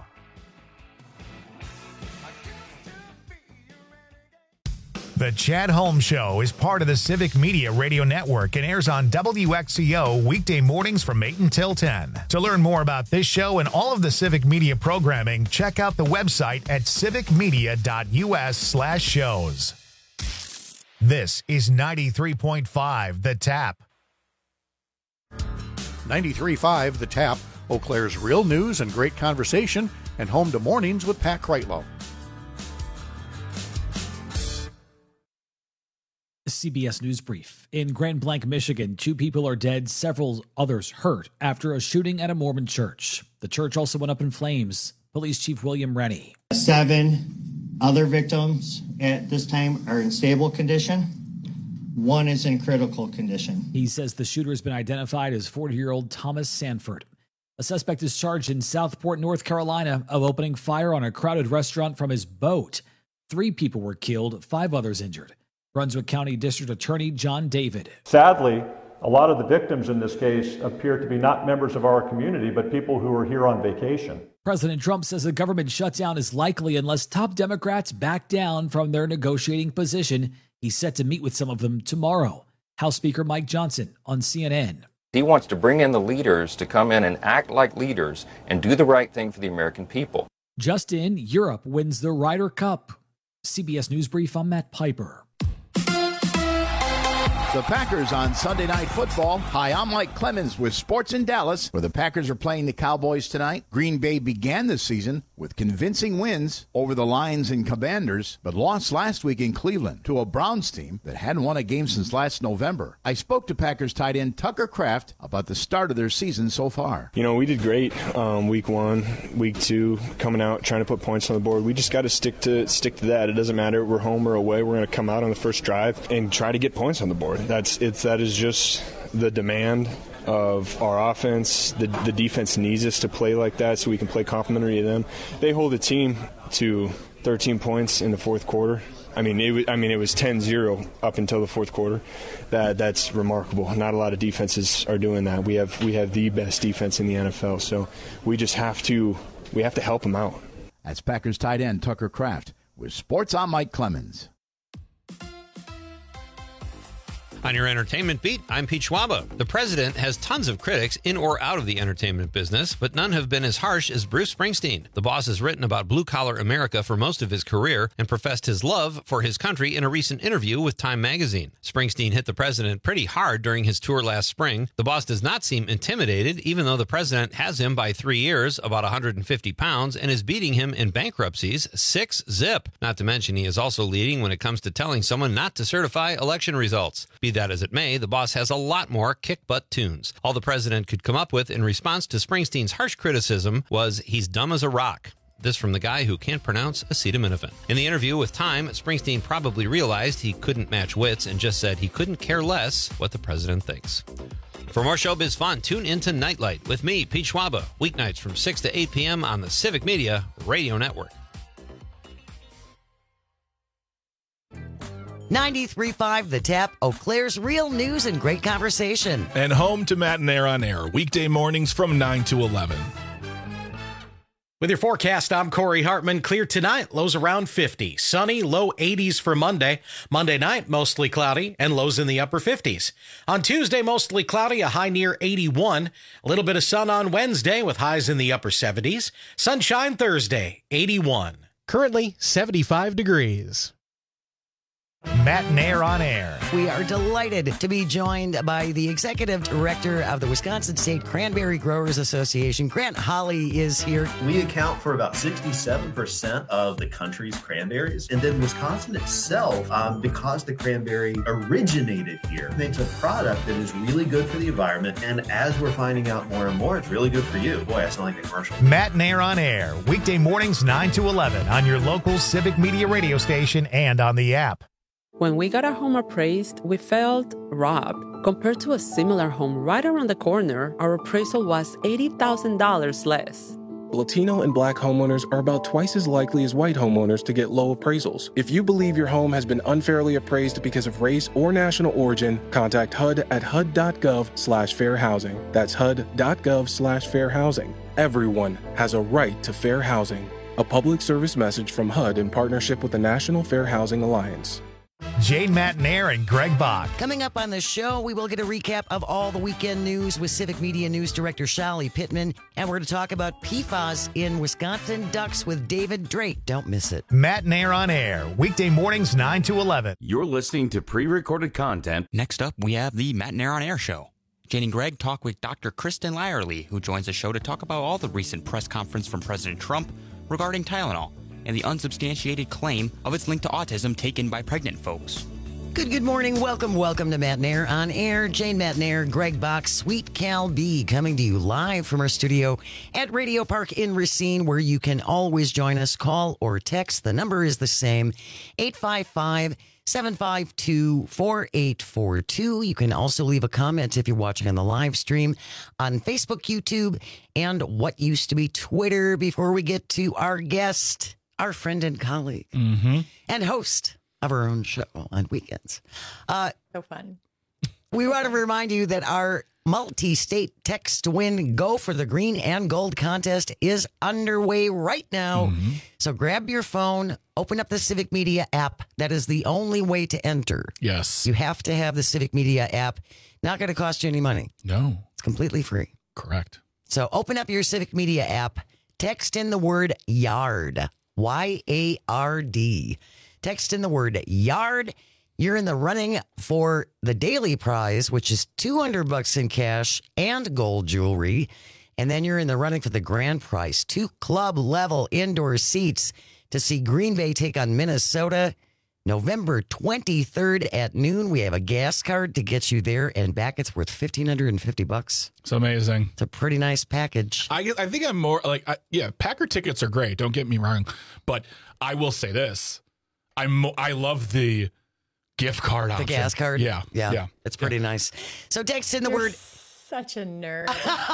The Chad Holmes Show is part of the Civic Media Radio Network and airs on WXCO weekday mornings from 8 until 10. To learn more about this show and all of the Civic Media programming, check out the website at civicmedia.us/shows. This is 93.5 The Tap. 93.5 The Tap, Eau Claire's real news and great conversation, and home to Mornings with Pat Kreitlow. CBS News Brief. In Grand Blanc, Michigan, 2 people are dead, several others hurt after a shooting at a Mormon church. The church also went up in flames. Police Chief William Rennie. 7 other victims at this time are in stable condition. 1 is in critical condition. He says the shooter has been identified as 40-year-old Thomas Sanford. A suspect is charged in Southport, North Carolina, of opening fire on a crowded restaurant from his boat. 3 people were killed, 5 others injured. Brunswick County District Attorney John David. Sadly, a lot of the victims in this case appear to be not members of our community, but people who are here on vacation. President Trump says a government shutdown is likely unless top Democrats back down from their negotiating position. He's set to meet with some of them tomorrow. House Speaker Mike Johnson on CNN. He wants to bring in the leaders to come in and act like leaders and do the right thing for the American people. Just in, Europe wins the Ryder Cup. CBS News Brief, I'm Matt Piper. The Packers on Sunday Night Football. Hi, I'm Mike Clemens with Sports in Dallas, where the Packers are playing the Cowboys tonight. Green Bay began the season with convincing wins over the Lions and Commanders, but lost last week in Cleveland to a Browns team that hadn't won a game since last November. I spoke to Packers tight end Tucker Kraft about the start of their season so far. You know, we did great week 1, week 2, coming out, trying to put points on the board. We just got to stick to that. It doesn't matter if we're home or away. We're going to come out on the first drive and try to get points on the board. That is just the demand of our offense. The defense needs us to play like that so we can play complementary to them. They hold the team to 13 points in the fourth quarter. I mean, it was 10-0 up until the fourth quarter. That's remarkable. Not a lot of defenses are doing that. We have the best defense in the NFL, so we just have to help them out. That's Packers tight end Tucker Kraft with Sports. I'm Mike Clemens. On your entertainment beat, I'm Pete Schwaba. The president has tons of critics in or out of the entertainment business, but none have been as harsh as Bruce Springsteen. The boss has written about blue-collar America for most of his career and professed his love for his country in a recent interview with Time magazine. Springsteen hit the president pretty hard during his tour last spring. The boss does not seem intimidated, even though the president has him by 3 years, about 150 pounds, and is beating him in bankruptcies 6-0. Not to mention he is also leading when it comes to telling someone not to certify election results. Be that as it may, the boss has a lot more kick-butt tunes. All the president could come up with in response to Springsteen's harsh criticism was, he's dumb as a rock. This from the guy who can't pronounce acetaminophen. In the interview with Time, Springsteen probably realized he couldn't match wits and just said he couldn't care less what the president thinks. For more showbiz fun, tune into Nightlight with me, Pete Schwaba, weeknights from 6 to 8 p.m. on the Civic Media Radio Network. 93.5 The Tap, Eau Claire's real news and great conversation. And home to Matt and Air on Air, weekday mornings from 9 to 11. With your forecast, I'm Corey Hartman. Clear tonight, lows around 50. Sunny, low 80s for Monday. Monday night, mostly cloudy and lows in the upper 50s. On Tuesday, mostly cloudy, a high near 81. A little bit of sun on Wednesday with highs in the upper 70s. Sunshine Thursday, 81. Currently 75 degrees. Matt and Air on Air. We are delighted to be joined by the executive director of the Wisconsin State Cranberry Growers Association. Grant Holly is here. We account for about 67% of the country's cranberries. And then Wisconsin itself, because the cranberry originated here, makes a product that is really good for the environment. And as we're finding out more and more, it's really good for you. Boy, I sound like a commercial. Matt and Air on Air, weekday mornings 9 to 11 on your local Civic Media radio station and on the app. When we got our home appraised, we felt robbed. Compared to a similar home right around the corner, our appraisal was $80,000 less. Latino and Black homeowners are about twice as likely as white homeowners to get low appraisals. If you believe your home has been unfairly appraised because of race or national origin, contact HUD at hud.gov/fair housing. That's hud.gov/fair housing. Everyone has a right to fair housing. A public service message from HUD in partnership with the National Fair Housing Alliance. Jane Matnair and Greg Bach. Coming up on the show, we will get a recap of all the weekend news with Civic Media News Director Shali Pittman. And we're going to talk about PFAS in Wisconsin ducks with David Drake. Don't miss it. Matnair on air, weekday mornings 9 to 11. You're listening to pre-recorded content. Next up, we have the Matnair on Air show. Jane and Greg talk with Dr. Kristen Lyerly, who joins the show to talk about all the recent press conference from President Trump regarding Tylenol and the unsubstantiated claim of its link to autism taken by pregnant folks. Good morning. Welcome to Matnair on Air. Jane Matnair, Greg Bach, Sweet Cal B coming to you live from our studio at Radio Park in Racine, where you can always join us. Call or text. The number is the same, 855-752-4842. You can also leave a comment if you're watching on the live stream on Facebook, YouTube, and what used to be Twitter. Before we get to our guest, our friend and colleague and host of our own show on weekends. So fun. We want to remind you that our multi-state text to win Go for the Green and Gold contest is underway right now. So grab your phone, open up the Civic Media app. That is the only way to enter. Yes. You have to have the Civic Media app. Not going to cost you any money. No. It's completely free. Correct. So open up your Civic Media app, text in the word YARD, YARD. Text in the word YARD. You're in the running for the daily prize, which is $200 in cash and gold jewelry. And then you're in the running for the grand prize, 2 club level indoor seats to see Green Bay take on Minnesota November 23rd at noon. We have a gas card to get you there and back. It's worth $1,550. It's amazing. It's a pretty nice package. I think I'm more like, Packer tickets are great. Don't get me wrong. But I will say this. I love the gift card option. The gas card? Yeah. It's pretty nice. So text in the word. Such a nerd.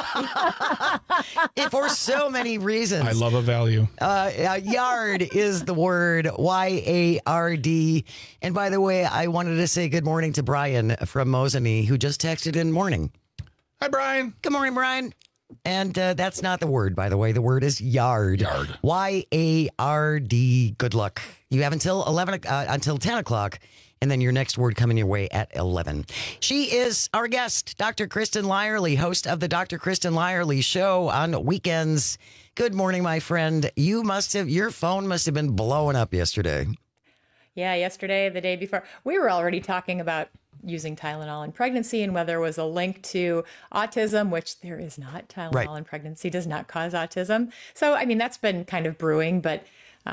For so many reasons. I love a value. Yard is the word, YARD. And by the way, I wanted to say good morning to Brian from Mosinee, who just texted in morning. Hi, Brian. Good morning, Brian. And that's not the word, by the way. The word is yard. Yard. YARD. Good luck. You have until 10 o'clock. And then your next word coming your way at 11. She is our guest, Dr. Kristen Lyerly, host of the Dr. Kristen Lyerly Show on weekends. Good morning, my friend. Your phone must have been blowing up yesterday. Yeah, yesterday, the day before, we were already talking about using Tylenol in pregnancy and whether there was a link to autism, which there is not. Tylenol in pregnancy does not cause autism. So, I mean, that's been kind of brewing, but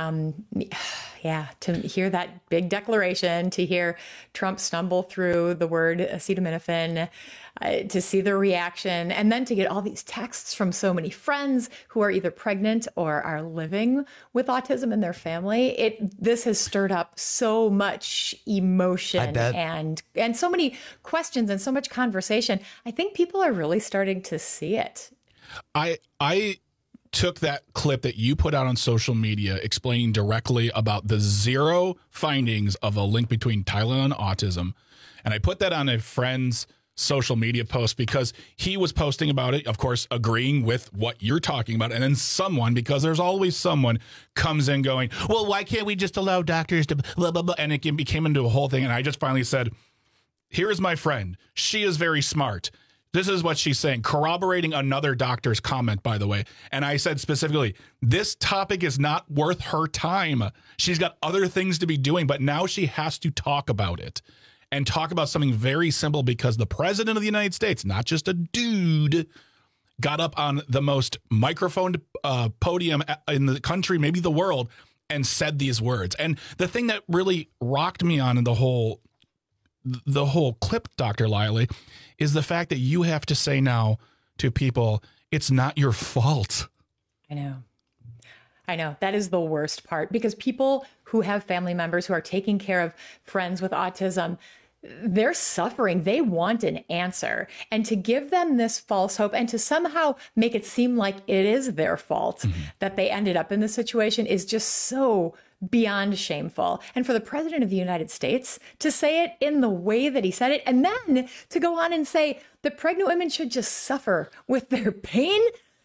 to hear that big declaration, to hear Trump stumble through the word acetaminophen, to see the reaction, and then to get all these texts from so many friends who are either pregnant or are living with autism in their family. This has stirred up so much emotion and so many questions and so much conversation. I think people are really starting to see it. I took that clip that you put out on social media explaining directly about the 0 findings of a link between Tylenol and autism. And I put that on a friend's social media post because he was posting about it, of course, agreeing with what you're talking about. And then someone, because there's always someone, comes in going, well, why can't we just allow doctors to blah, blah, blah? And it became into a whole thing. And I just finally said, here is my friend. She is very smart. This is what she's saying, corroborating another doctor's comment, by the way. And I said specifically, this topic is not worth her time. She's got other things to be doing, but now she has to talk about it and talk about something very simple because the president of the United States, not just a dude, got up on the most microphoned podium in the country, maybe the world, and said these words. And the thing that really rocked me on in the whole clip, Dr. Lyerly, is the fact that you have to say now to people, it's not your fault. I know. That is the worst part because people who have family members who are taking care of friends with autism, they're suffering. They want an answer. And to give them this false hope and to somehow make it seem like it is their fault that they ended up in this situation is just so beyond shameful. And for the president of the United States to say it in the way that he said it, and then to go on and say that pregnant women should just suffer with their pain.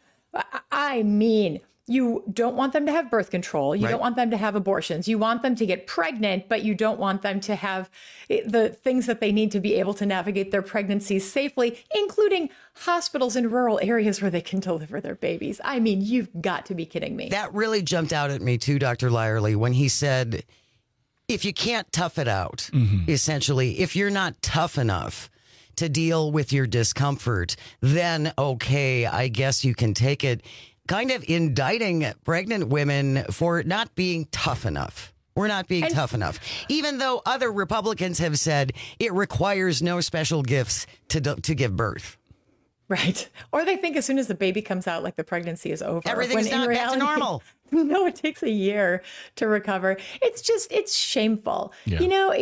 I mean, you don't want them to have birth control. You don't want them to have abortions. You want them to get pregnant, but you don't want them to have the things that they need to be able to navigate their pregnancies safely, including hospitals in rural areas where they can deliver their babies. I mean, you've got to be kidding me. That really jumped out at me too, Dr. Lyerly, when he said, if you can't tough it out, essentially, if you're not tough enough to deal with your discomfort, then okay, I guess you can take it. Kind of indicting pregnant women for not being tough enough. We're not being tough enough. Even though other Republicans have said it requires no special gifts to give birth. Right. Or they think as soon as the baby comes out, like the pregnancy is over. Everything's not back to normal. No, it takes a year to recover. It's shameful. Yeah. You know,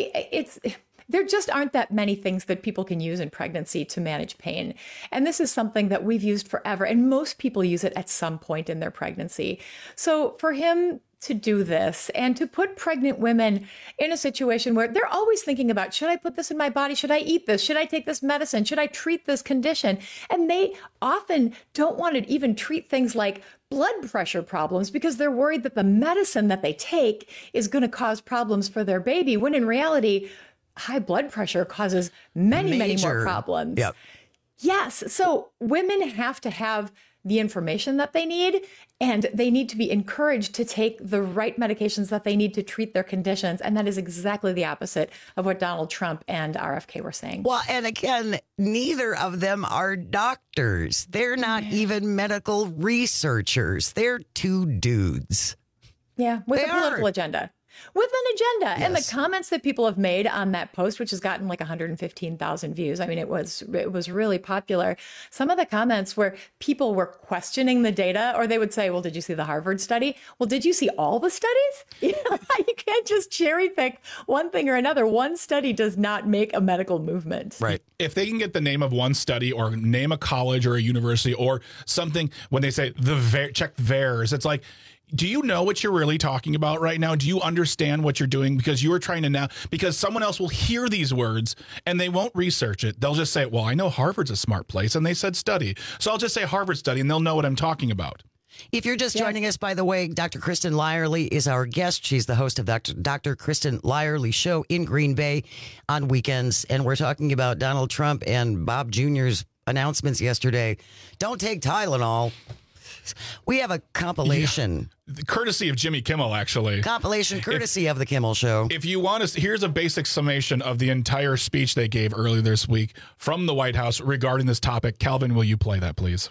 there just aren't that many things that people can use in pregnancy to manage pain. And this is something that we've used forever. And most people use it at some point in their pregnancy. So for him to do this and to put pregnant women in a situation where they're always thinking about, should I put this in my body? Should I eat this? Should I take this medicine? Should I treat this condition? And they often don't want to even treat things like blood pressure problems because they're worried that the medicine that they take is going to cause problems for their baby, when in reality, high blood pressure causes many more problems. Yep. Yes. So women have to have the information that they need, and they need to be encouraged to take the right medications that they need to treat their conditions. And that is exactly the opposite of what Donald Trump and RFK were saying. Well, and again, neither of them are doctors. They're not even medical researchers. They're two dudes. Yeah, with a political agenda. With an agenda. Yes. And the comments that people have made on that post, which has gotten like 115,000 views. I mean, it was really popular. Some of the comments where people were questioning the data, or they would say, well, did you see the Harvard study? Well, did you see all the studies? You can't just cherry pick one thing or another. One study does not make a medical movement. Right. If they can get the name of one study or name a college or a university or something, when they say check VAERS, it's like, do you know what you're really talking about right now? Do you understand what you're doing? Because you are trying to now, because someone else will hear these words and they won't research it. They'll just say, well, I know Harvard's a smart place and they said study. So I'll just say Harvard study and they'll know what I'm talking about. If you're just joining us, by the way, Dr. Kristen Lyerly is our guest. She's the host of Dr. Kristen Lyerly Show in Green Bay on weekends. And we're talking about Donald Trump and Bob Jr.'s announcements yesterday. Don't take Tylenol. We have a compilation. Yeah. Courtesy of Jimmy Kimmel, actually. Compilation courtesy of the Kimmel Show. If you want to, here's a basic summation of the entire speech they gave earlier this week from the White House regarding this topic. Calvin, will you play that, please?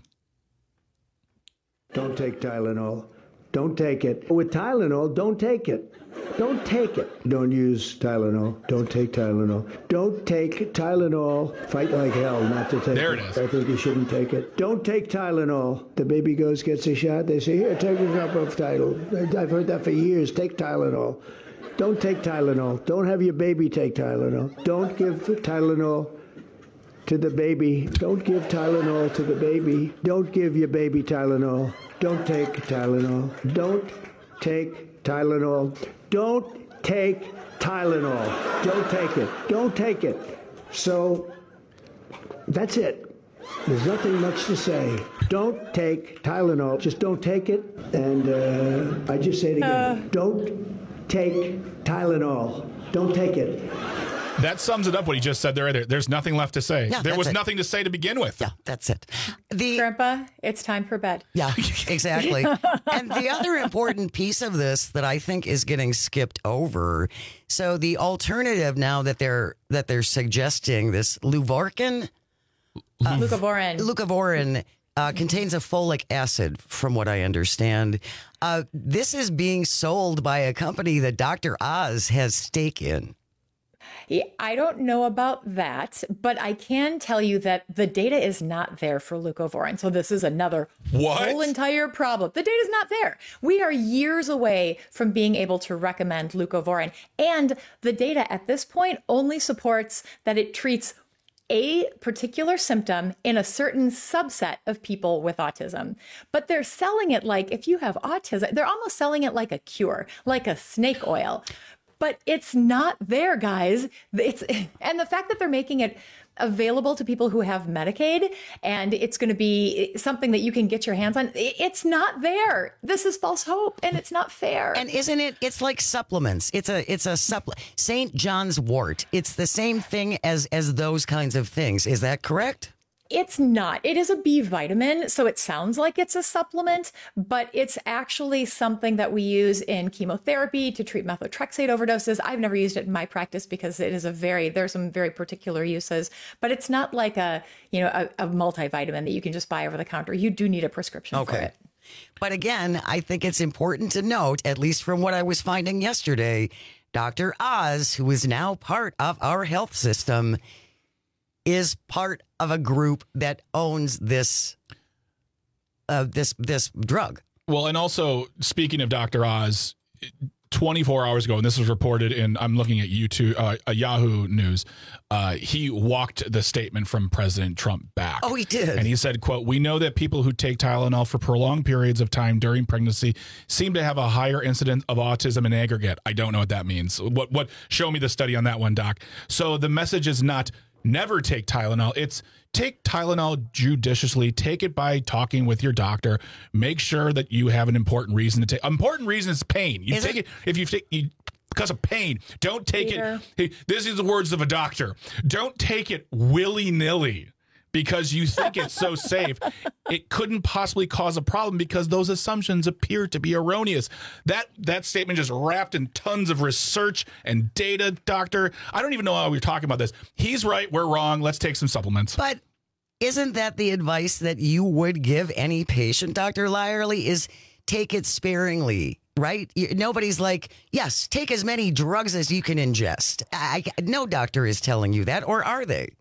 Don't take Tylenol. Don't take it. With Tylenol, don't take it. Don't take it. Don't use Tylenol. Don't take Tylenol. Don't take Tylenol. Fight like hell not to take it. There it is. I think you shouldn't take it. Don't take Tylenol. The baby gets a shot. They say, here, take a cup of Tylenol. I've heard that for years. Take Tylenol. Don't take Tylenol. Don't have your baby take Tylenol. Don't give Tylenol to the baby. Don't give Tylenol to the baby. Don't give your baby Tylenol. Don't take Tylenol. Don't take Tylenol. Don't take Tylenol. Don't take it. Don't take it. So that's it. There's nothing much to say. Don't take Tylenol. Just don't take it. And I just say it again. Don't take Tylenol. Don't take it. That sums it up what he just said there. There's nothing left to say. Yeah, there was nothing to say to begin with. Yeah, that's it. Grandpa, it's time for bed. Yeah, exactly. And the other important piece of this that I think is getting skipped over. So the alternative now that they're suggesting, this Leuvarcan, Leucovorin contains a folic acid, from what I understand. This is being sold by a company that Dr. Oz has stake in. I don't know about that, but I can tell you that the data is not there for leucovorin. So this is another whole entire problem. The data is not there. We are years away from being able to recommend leucovorin. And the data at this point only supports that it treats a particular symptom in a certain subset of people with autism. But they're selling it like, if you have autism, they're almost selling it like a cure, like a snake oil. But it's not there, guys. And the fact that they're making it available to people who have Medicaid and it's going to be something that you can get your hands on, it's not there. This is false hope and it's not fair. And isn't it? It's like supplements. It's a supplement. St. John's wort. It's the same thing as those kinds of things. Is that correct? It's not. It is a B vitamin, so it sounds like it's a supplement, but it's actually something that we use in chemotherapy to treat methotrexate overdoses. I've never used it in my practice because it is there's some very particular uses, but it's not like a multivitamin that you can just buy over the counter. You do need a prescription for it. But again, I think it's important to note, at least from what I was finding yesterday, Dr. Oz, who is now part of our health system, is part of a group that owns this drug. Well, and also speaking of Dr. Oz, 24 hours ago, and this was reported in, I'm looking at YouTube, Yahoo News, he walked the statement from President Trump back. Oh, he did. And he said, quote, "We know that people who take Tylenol for prolonged periods of time during pregnancy seem to have a higher incidence of autism in aggregate." I don't know what that means. What? Show me the study on that one, Doc. So the message is not never take Tylenol. It's take Tylenol judiciously. Take it by talking with your doctor. Make sure that you have an important reason to take. Important reason is pain. You take it if you take because of pain. Don't take it. This is the words of a doctor. Don't take it willy-nilly because you think it's so safe. It couldn't possibly cause a problem because those assumptions appear to be erroneous. That statement just wrapped in tons of research and data, doctor. I don't even know how we're talking about this. He's right. We're wrong. Let's take some supplements. But isn't that the advice that you would give any patient, Dr. Lyerly, is take it sparingly, right? Nobody's like, yes, take as many drugs as you can ingest. No doctor is telling you that, or are they?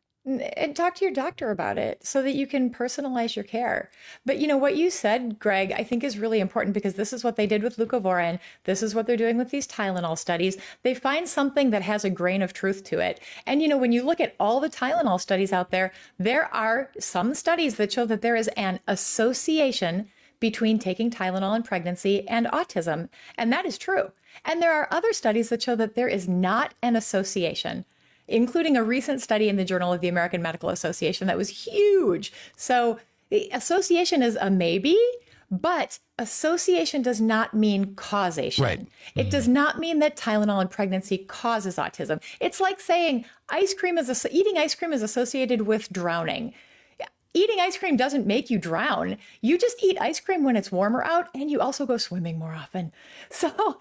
And talk to your doctor about it so that you can personalize your care. But what you said, Greg, I think is really important because this is what they did with leucovorin. This is what they're doing with these Tylenol studies. They find something that has a grain of truth to it. And when you look at all the Tylenol studies out there, there are some studies that show that there is an association between taking Tylenol in pregnancy and autism. And that is true. And there are other studies that show that there is not an association, including a recent study in the Journal of the American Medical Association that was huge. So the association is a maybe, but association does not mean causation. Right. It does not mean that Tylenol in pregnancy causes autism. It's like saying eating ice cream is associated with drowning. Eating ice cream doesn't make you drown. You just eat ice cream when it's warmer out, and you also go swimming more often. So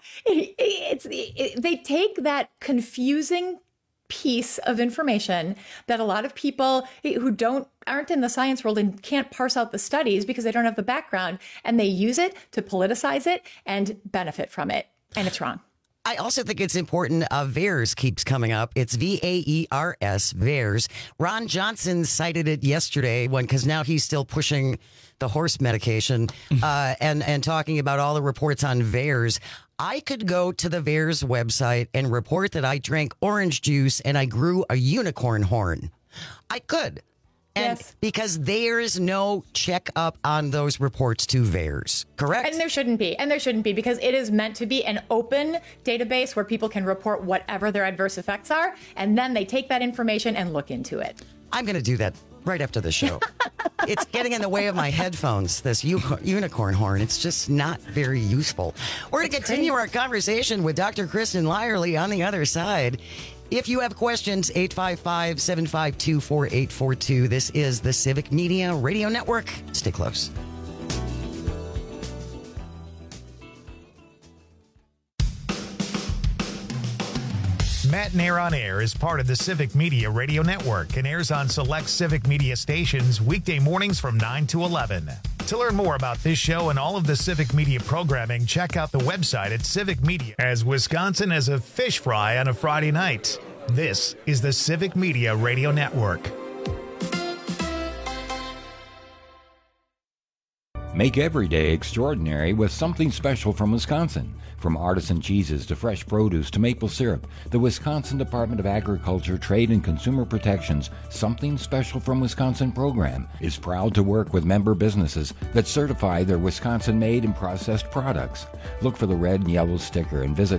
they take that confusing piece of information that a lot of people who aren't in the science world and can't parse out the studies because they don't have the background, and they use it to politicize it and benefit from it. And it's wrong. I also think it's important. VAERS keeps coming up. It's VAERS, VAERS. Ron Johnson cited it yesterday because now he's still pushing the horse medication and talking about all the reports on VAERS. I could go to the VAERS website and report that I drank orange juice and I grew a unicorn horn. I could. And yes. Because there's no checkup on those reports to VAERS, correct? And there shouldn't be. Because it is meant to be an open database where people can report whatever their adverse effects are. And then they take that information and look into it. I'm going to do that right after the show. It's getting in the way of my headphones, this unicorn horn. It's just not very useful. We're going to continue our conversation with Dr. Kristen Lyerly on the other side. If you have questions, 855-752-4842. This is the Civic Media Radio Network. Stay close. Matt Nair on Air is part of the Civic Media Radio Network and airs on select Civic Media stations weekday mornings from 9 to 11. To learn more about this show and all of the Civic Media programming, check out the website at Civic Media. As Wisconsin has a fish fry on a Friday night. This is the Civic Media Radio Network. Make every day extraordinary with something special from Wisconsin. From artisan cheeses to fresh produce to maple syrup, the Wisconsin Department of Agriculture, Trade, and Consumer Protection's Something Special from Wisconsin program is proud to work with member businesses that certify their Wisconsin-made and processed products. Look for the red and yellow sticker and visit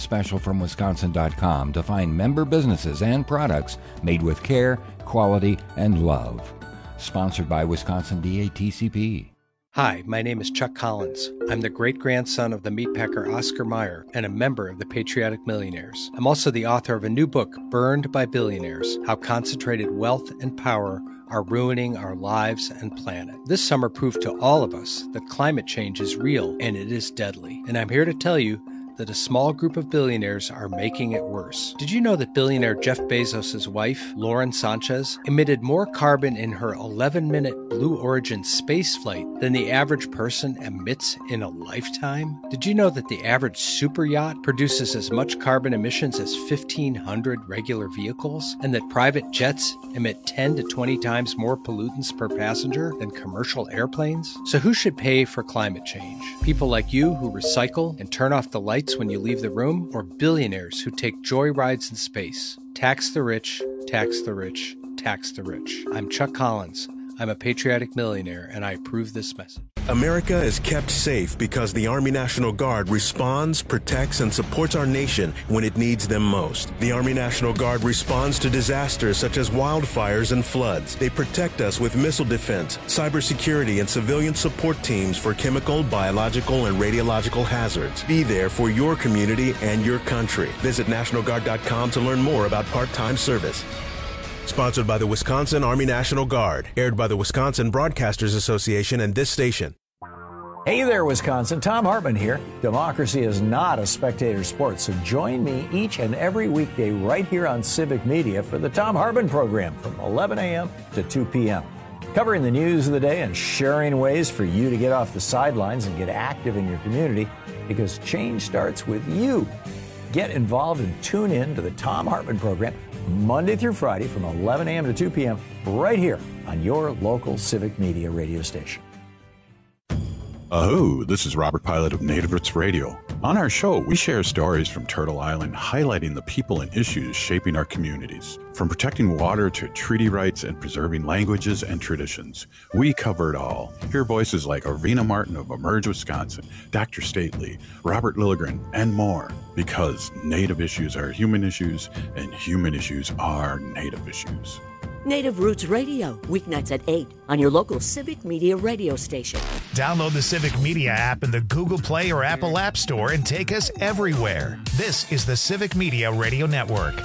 somethingspecialfromwisconsin.com to find member businesses and products made with care, quality, and love. Sponsored by Wisconsin DATCP. Hi, my name is Chuck Collins. I'm the great-grandson of the meatpacker Oscar Mayer and a member of the Patriotic Millionaires. I'm also the author of a new book, Burned by Billionaires: How Concentrated Wealth and Power Are Ruining Our Lives and Planet. This summer proved to all of us that climate change is real and it is deadly. And I'm here to tell you that a small group of billionaires are making it worse. Did you know that billionaire Jeff Bezos' wife, Lauren Sanchez, emitted more carbon in her 11-minute Blue Origin space flight than the average person emits in a lifetime? Did you know that the average super yacht produces as much carbon emissions as 1,500 regular vehicles, and that private jets emit 10 to 20 times more pollutants per passenger than commercial airplanes? So who should pay for climate change? People like you who recycle and turn off the lights when you leave the room, or billionaires who take joy rides in space? Tax the rich, tax the rich, tax the rich. I'm Chuck Collins. I'm a patriotic millionaire, and I approve this message. America is kept safe because the Army National Guard responds, protects, and supports our nation when it needs them most. The Army National Guard responds to disasters such as wildfires and floods. They protect us with missile defense, cybersecurity, and civilian support teams for chemical, biological, and radiological hazards. Be there for your community and your country. Visit NationalGuard.com to learn more about part-time service. Sponsored by the Wisconsin Army National Guard. Aired by the Wisconsin Broadcasters Association and this station. Hey there, Wisconsin. Tom Hartman here. Democracy is not a spectator sport, so join me each and every weekday right here on Civic Media for the Tom Hartman program from 11 a.m. to 2 p.m. Covering the news of the day and sharing ways for you to get off the sidelines and get active in your community, because change starts with you. Get involved and tune in to the Tom Hartman program Monday through Friday from 11 a.m. to 2 p.m. right here on your local Civic Media radio station. Aho, this is Robert Pilot of Native Roots Radio. On our show, we share stories from Turtle Island highlighting the people and issues shaping our communities. From protecting water to treaty rights and preserving languages and traditions, we cover it all. Hear voices like Arvina Martin of Emerge Wisconsin, Dr. Stately, Robert Lilligren, and more. Because Native issues are human issues, and human issues are Native issues. Native Roots Radio, weeknights at 8 on your local Civic Media radio station. Download the Civic Media app in the Google Play or Apple App Store and take us everywhere. This is the Civic Media Radio Network.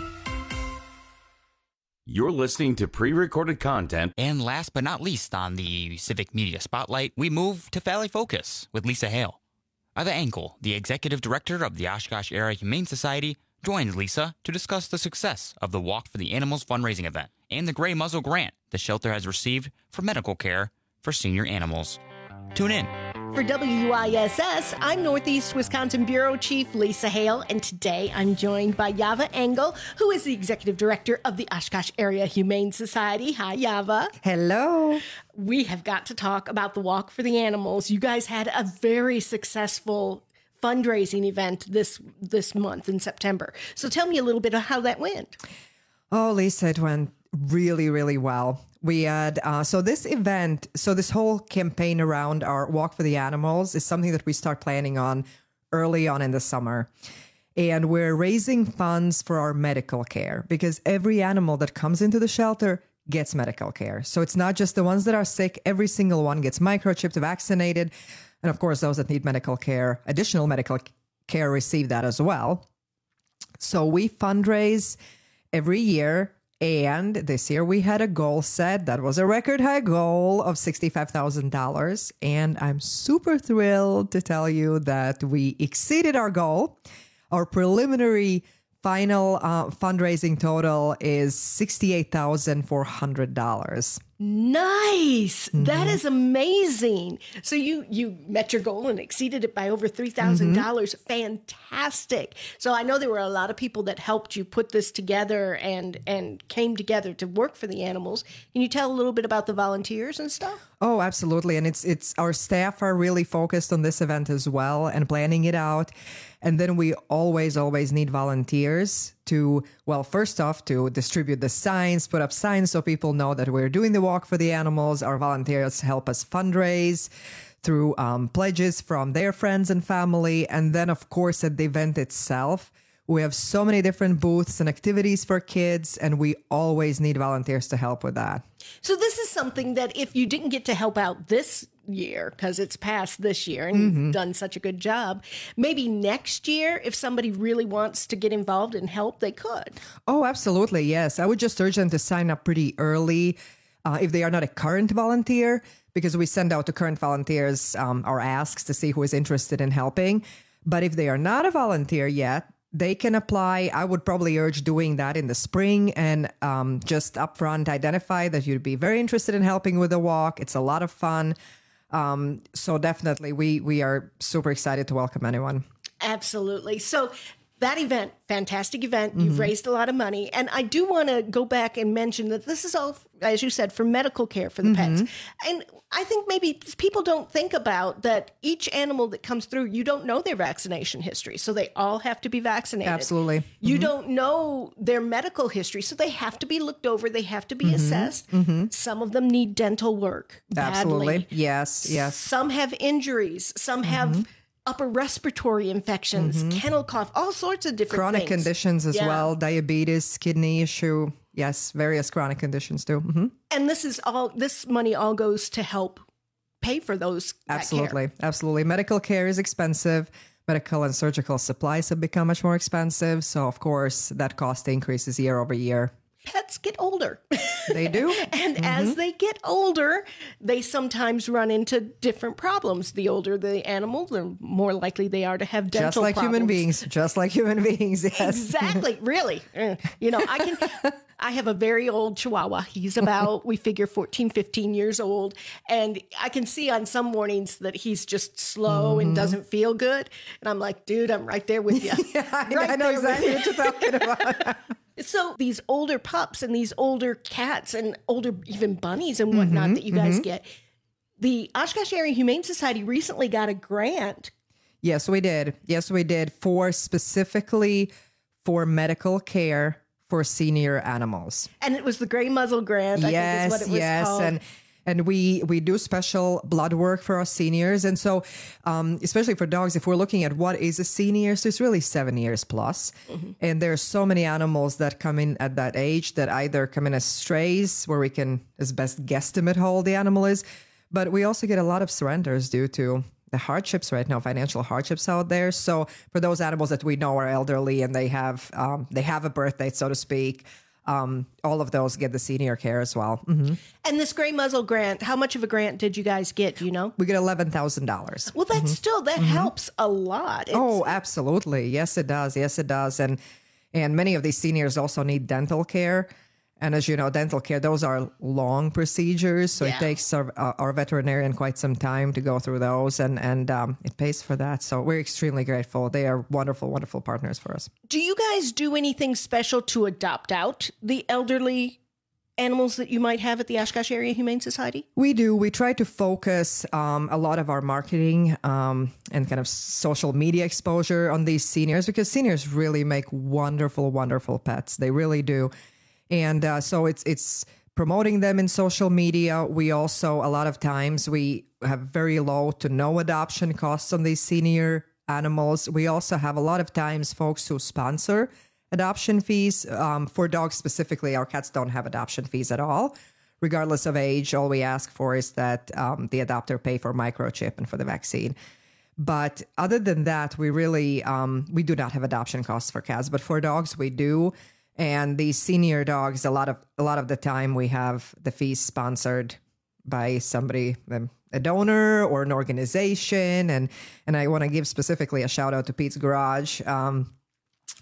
You're listening to pre-recorded content. And last but not least on the Civic Media Spotlight, we move to Valley Focus with Lisa Hale. Ava Engel, the executive director of the Oshkosh Area Humane Society, joined Lisa to discuss the success of the Walk for the Animals fundraising event and the Gray Muzzle grant the shelter has received for medical care for senior animals. Tune in. For WISS, I'm Northeast Wisconsin Bureau Chief Lisa Hale, and today I'm joined by Yava Engel, who is the Executive Director of the Oshkosh Area Humane Society. Hi, Yava. Hello. We have got to talk about the Walk for the Animals. You guys had a very successful fundraising event this month in September. So tell me a little bit of how that went. Oh, Lisa, it went really, really well. We had, this whole campaign around our Walk for the Animals is something that we start planning on early on in the summer. And we're raising funds for our medical care because every animal that comes into the shelter gets medical care. So it's not just the ones that are sick. Every single one gets microchipped, vaccinated. And of course, those that need medical care, additional medical care, receive that as well. So we fundraise every year. And this year we had a goal set that was a record high goal of $65,000. And I'm super thrilled to tell you that we exceeded our goal. Our preliminary final fundraising total is $68,400. Nice. That is amazing. So you met your goal and exceeded it by over $3,000. Fantastic. So I know there were a lot of people that helped you put this together and came together to work for the animals. Can you tell a little bit about the volunteers and stuff? Oh, absolutely. And it's our staff are really focused on this event as well and planning it out. And then we always need volunteers to, well, first off, to distribute the signs, put up signs so people know that we're doing the walk for the animals. Our volunteers help us fundraise through pledges from their friends and family. And then, of course, at the event itself, we have so many different booths and activities for kids, and we always need volunteers to help with that. So this is something that if you didn't get to help out this year, because it's past this year and you've done such a good job, maybe next year, if somebody really wants to get involved and help, they could. Oh, absolutely. Yes. I would just urge them to sign up pretty early if they are not a current volunteer, because we send out to current volunteers our asks to see who is interested in helping. But if they are not a volunteer yet, they can apply. I would probably urge doing that in the spring and just upfront identify that you'd be very interested in helping with the walk. It's a lot of fun. So definitely we are super excited to welcome anyone. Absolutely. So that event, fantastic event. You've raised a lot of money. And I do want to go back and mention that this is all, as you said, for medical care for the pets. And I think maybe people don't think about that each animal that comes through, you don't know their vaccination history. So they all have to be vaccinated. Absolutely. You don't know their medical history. So they have to be looked over. They have to be assessed. Some of them need dental work badly. Absolutely. Yes. Some have injuries. Some have upper respiratory infections, kennel cough, all sorts of different chronic things. Conditions as well, diabetes, kidney issue. Yes, various chronic conditions too. And this money all goes to help pay for those. Absolutely. Medical care is expensive. Medical and surgical supplies have become much more expensive. So of course that cost increases year over year. Pets get older. They do. And as they get older, they sometimes run into different problems. The older the animal, the more likely they are to have dental problems. Just like human beings, yes. Exactly. Really. I have a very old Chihuahua. He's about, we figure 14, 15 years old. And I can see on some mornings that he's just slow and doesn't feel good. And I'm like, dude, I'm right there with you. I know exactly what you're talking about. So these older pups and these older cats and older even bunnies and whatnot that you guys get, the Oshkosh Area Humane Society recently got a grant. Yes, we did. Specifically for medical care for senior animals. And it was the Gray Muzzle Grant, I think is what it was called. And we do special blood work for our seniors. And so, especially for dogs, if we're looking at what is a senior, so it's really 7 years plus. And there are so many animals that come in at that age that either come in as strays, where we can as best guesstimate how old the animal is. But we also get a lot of surrenders due to the hardships right now, financial hardships out there. So for those animals that we know are elderly and they have a birth date, so to speak, all of those get the senior care as well. And this Gray Muzzle Grant, how much of a grant did you guys get? Do you know? We get $11,000. Well, that's still, that helps a lot. Oh, absolutely. Yes, it does. And many of these seniors also need dental care. And as you know, dental care, those are long procedures. So it takes our veterinarian quite some time to go through those. And it pays for that. So we're extremely grateful. They are wonderful, wonderful partners for us. Do you guys do anything special to adopt out the elderly animals that you might have at the Oshkosh Area Humane Society? We do. We try to focus a lot of our marketing and kind of social media exposure on these seniors, because seniors really make wonderful, wonderful pets. They really do. And so it's promoting them in social media. We also, a lot of times, we have very low to no adoption costs on these senior animals. We also have a lot of times folks who sponsor adoption fees. For dogs specifically, our cats don't have adoption fees at all. Regardless of age, all we ask for is that the adopter pay for microchip and for the vaccine. But other than that, we really, we do not have adoption costs for cats. But for dogs, we do. And these senior dogs, a lot of the time we have the fees sponsored by somebody, a donor or an organization. And I want to give specifically a shout out to Pete's Garage.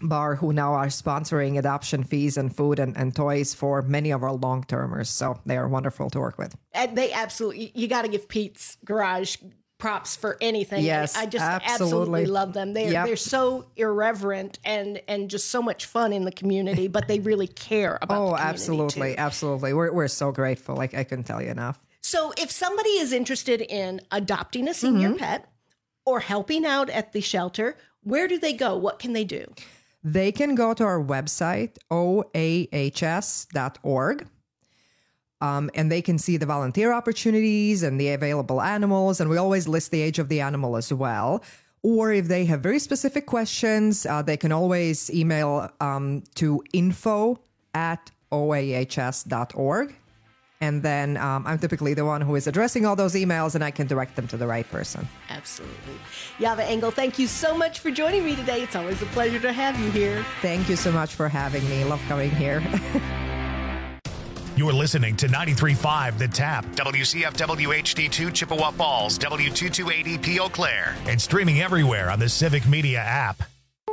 bar, who now are sponsoring adoption fees and food and toys for many of our long-termers. So they are wonderful to work with. And they absolutely, you got to give Pete's Garage props for anything. Yes, I just absolutely love them. They're so irreverent and just so much fun in the community, but they really care about the community absolutely, too. Absolutely. We're so grateful. Like, I couldn't tell you enough. So if somebody is interested in adopting a senior pet or helping out at the shelter, where do they go? What can they do? They can go to our website, oahs.org. And they can see the volunteer opportunities and the available animals. And we always list the age of the animal as well. Or if they have very specific questions, they can always email to info@oahs.org. And then I'm typically the one who is addressing all those emails, and I can direct them to the right person. Absolutely. Java Engel, thank you so much for joining me today. It's always a pleasure to have you here. Thank you so much for having me. Love coming here. You're listening to 93.5 The Tap, WCFW HD2 Chippewa Falls, W2280 Eau Claire, and streaming everywhere on the Civic Media app.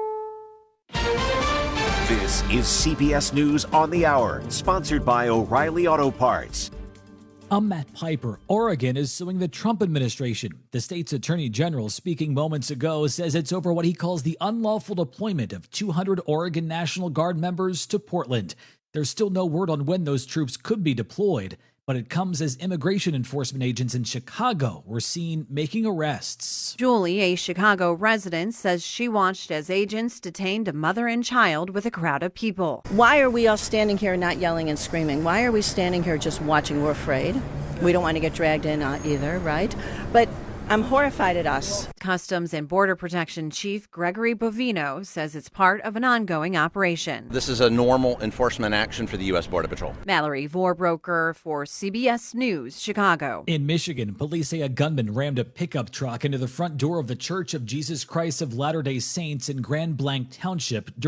This is CBS News on the Hour, sponsored by O'Reilly Auto Parts. I'm Matt Piper. Oregon is suing the Trump administration. The state's attorney general, speaking moments ago, says it's over what he calls the unlawful deployment of 200 Oregon National Guard members to Portland. There's still no word on when those troops could be deployed, but it comes as immigration enforcement agents in Chicago were seen making arrests. Julie, a Chicago resident, says she watched as agents detained a mother and child with a crowd of people. Why are we all standing here not yelling and screaming? Why are we standing here just watching? We're afraid. We don't want to get dragged in either, right? But I'm horrified at us. Customs and Border Protection Chief Gregory Bovino says it's part of an ongoing operation. This is a normal enforcement action for the U.S. Border Patrol. Mallory Vorbroker for CBS News, Chicago. In Michigan, police say a gunman rammed a pickup truck into the front door of the Church of Jesus Christ of Latter-day Saints in Grand Blanc Township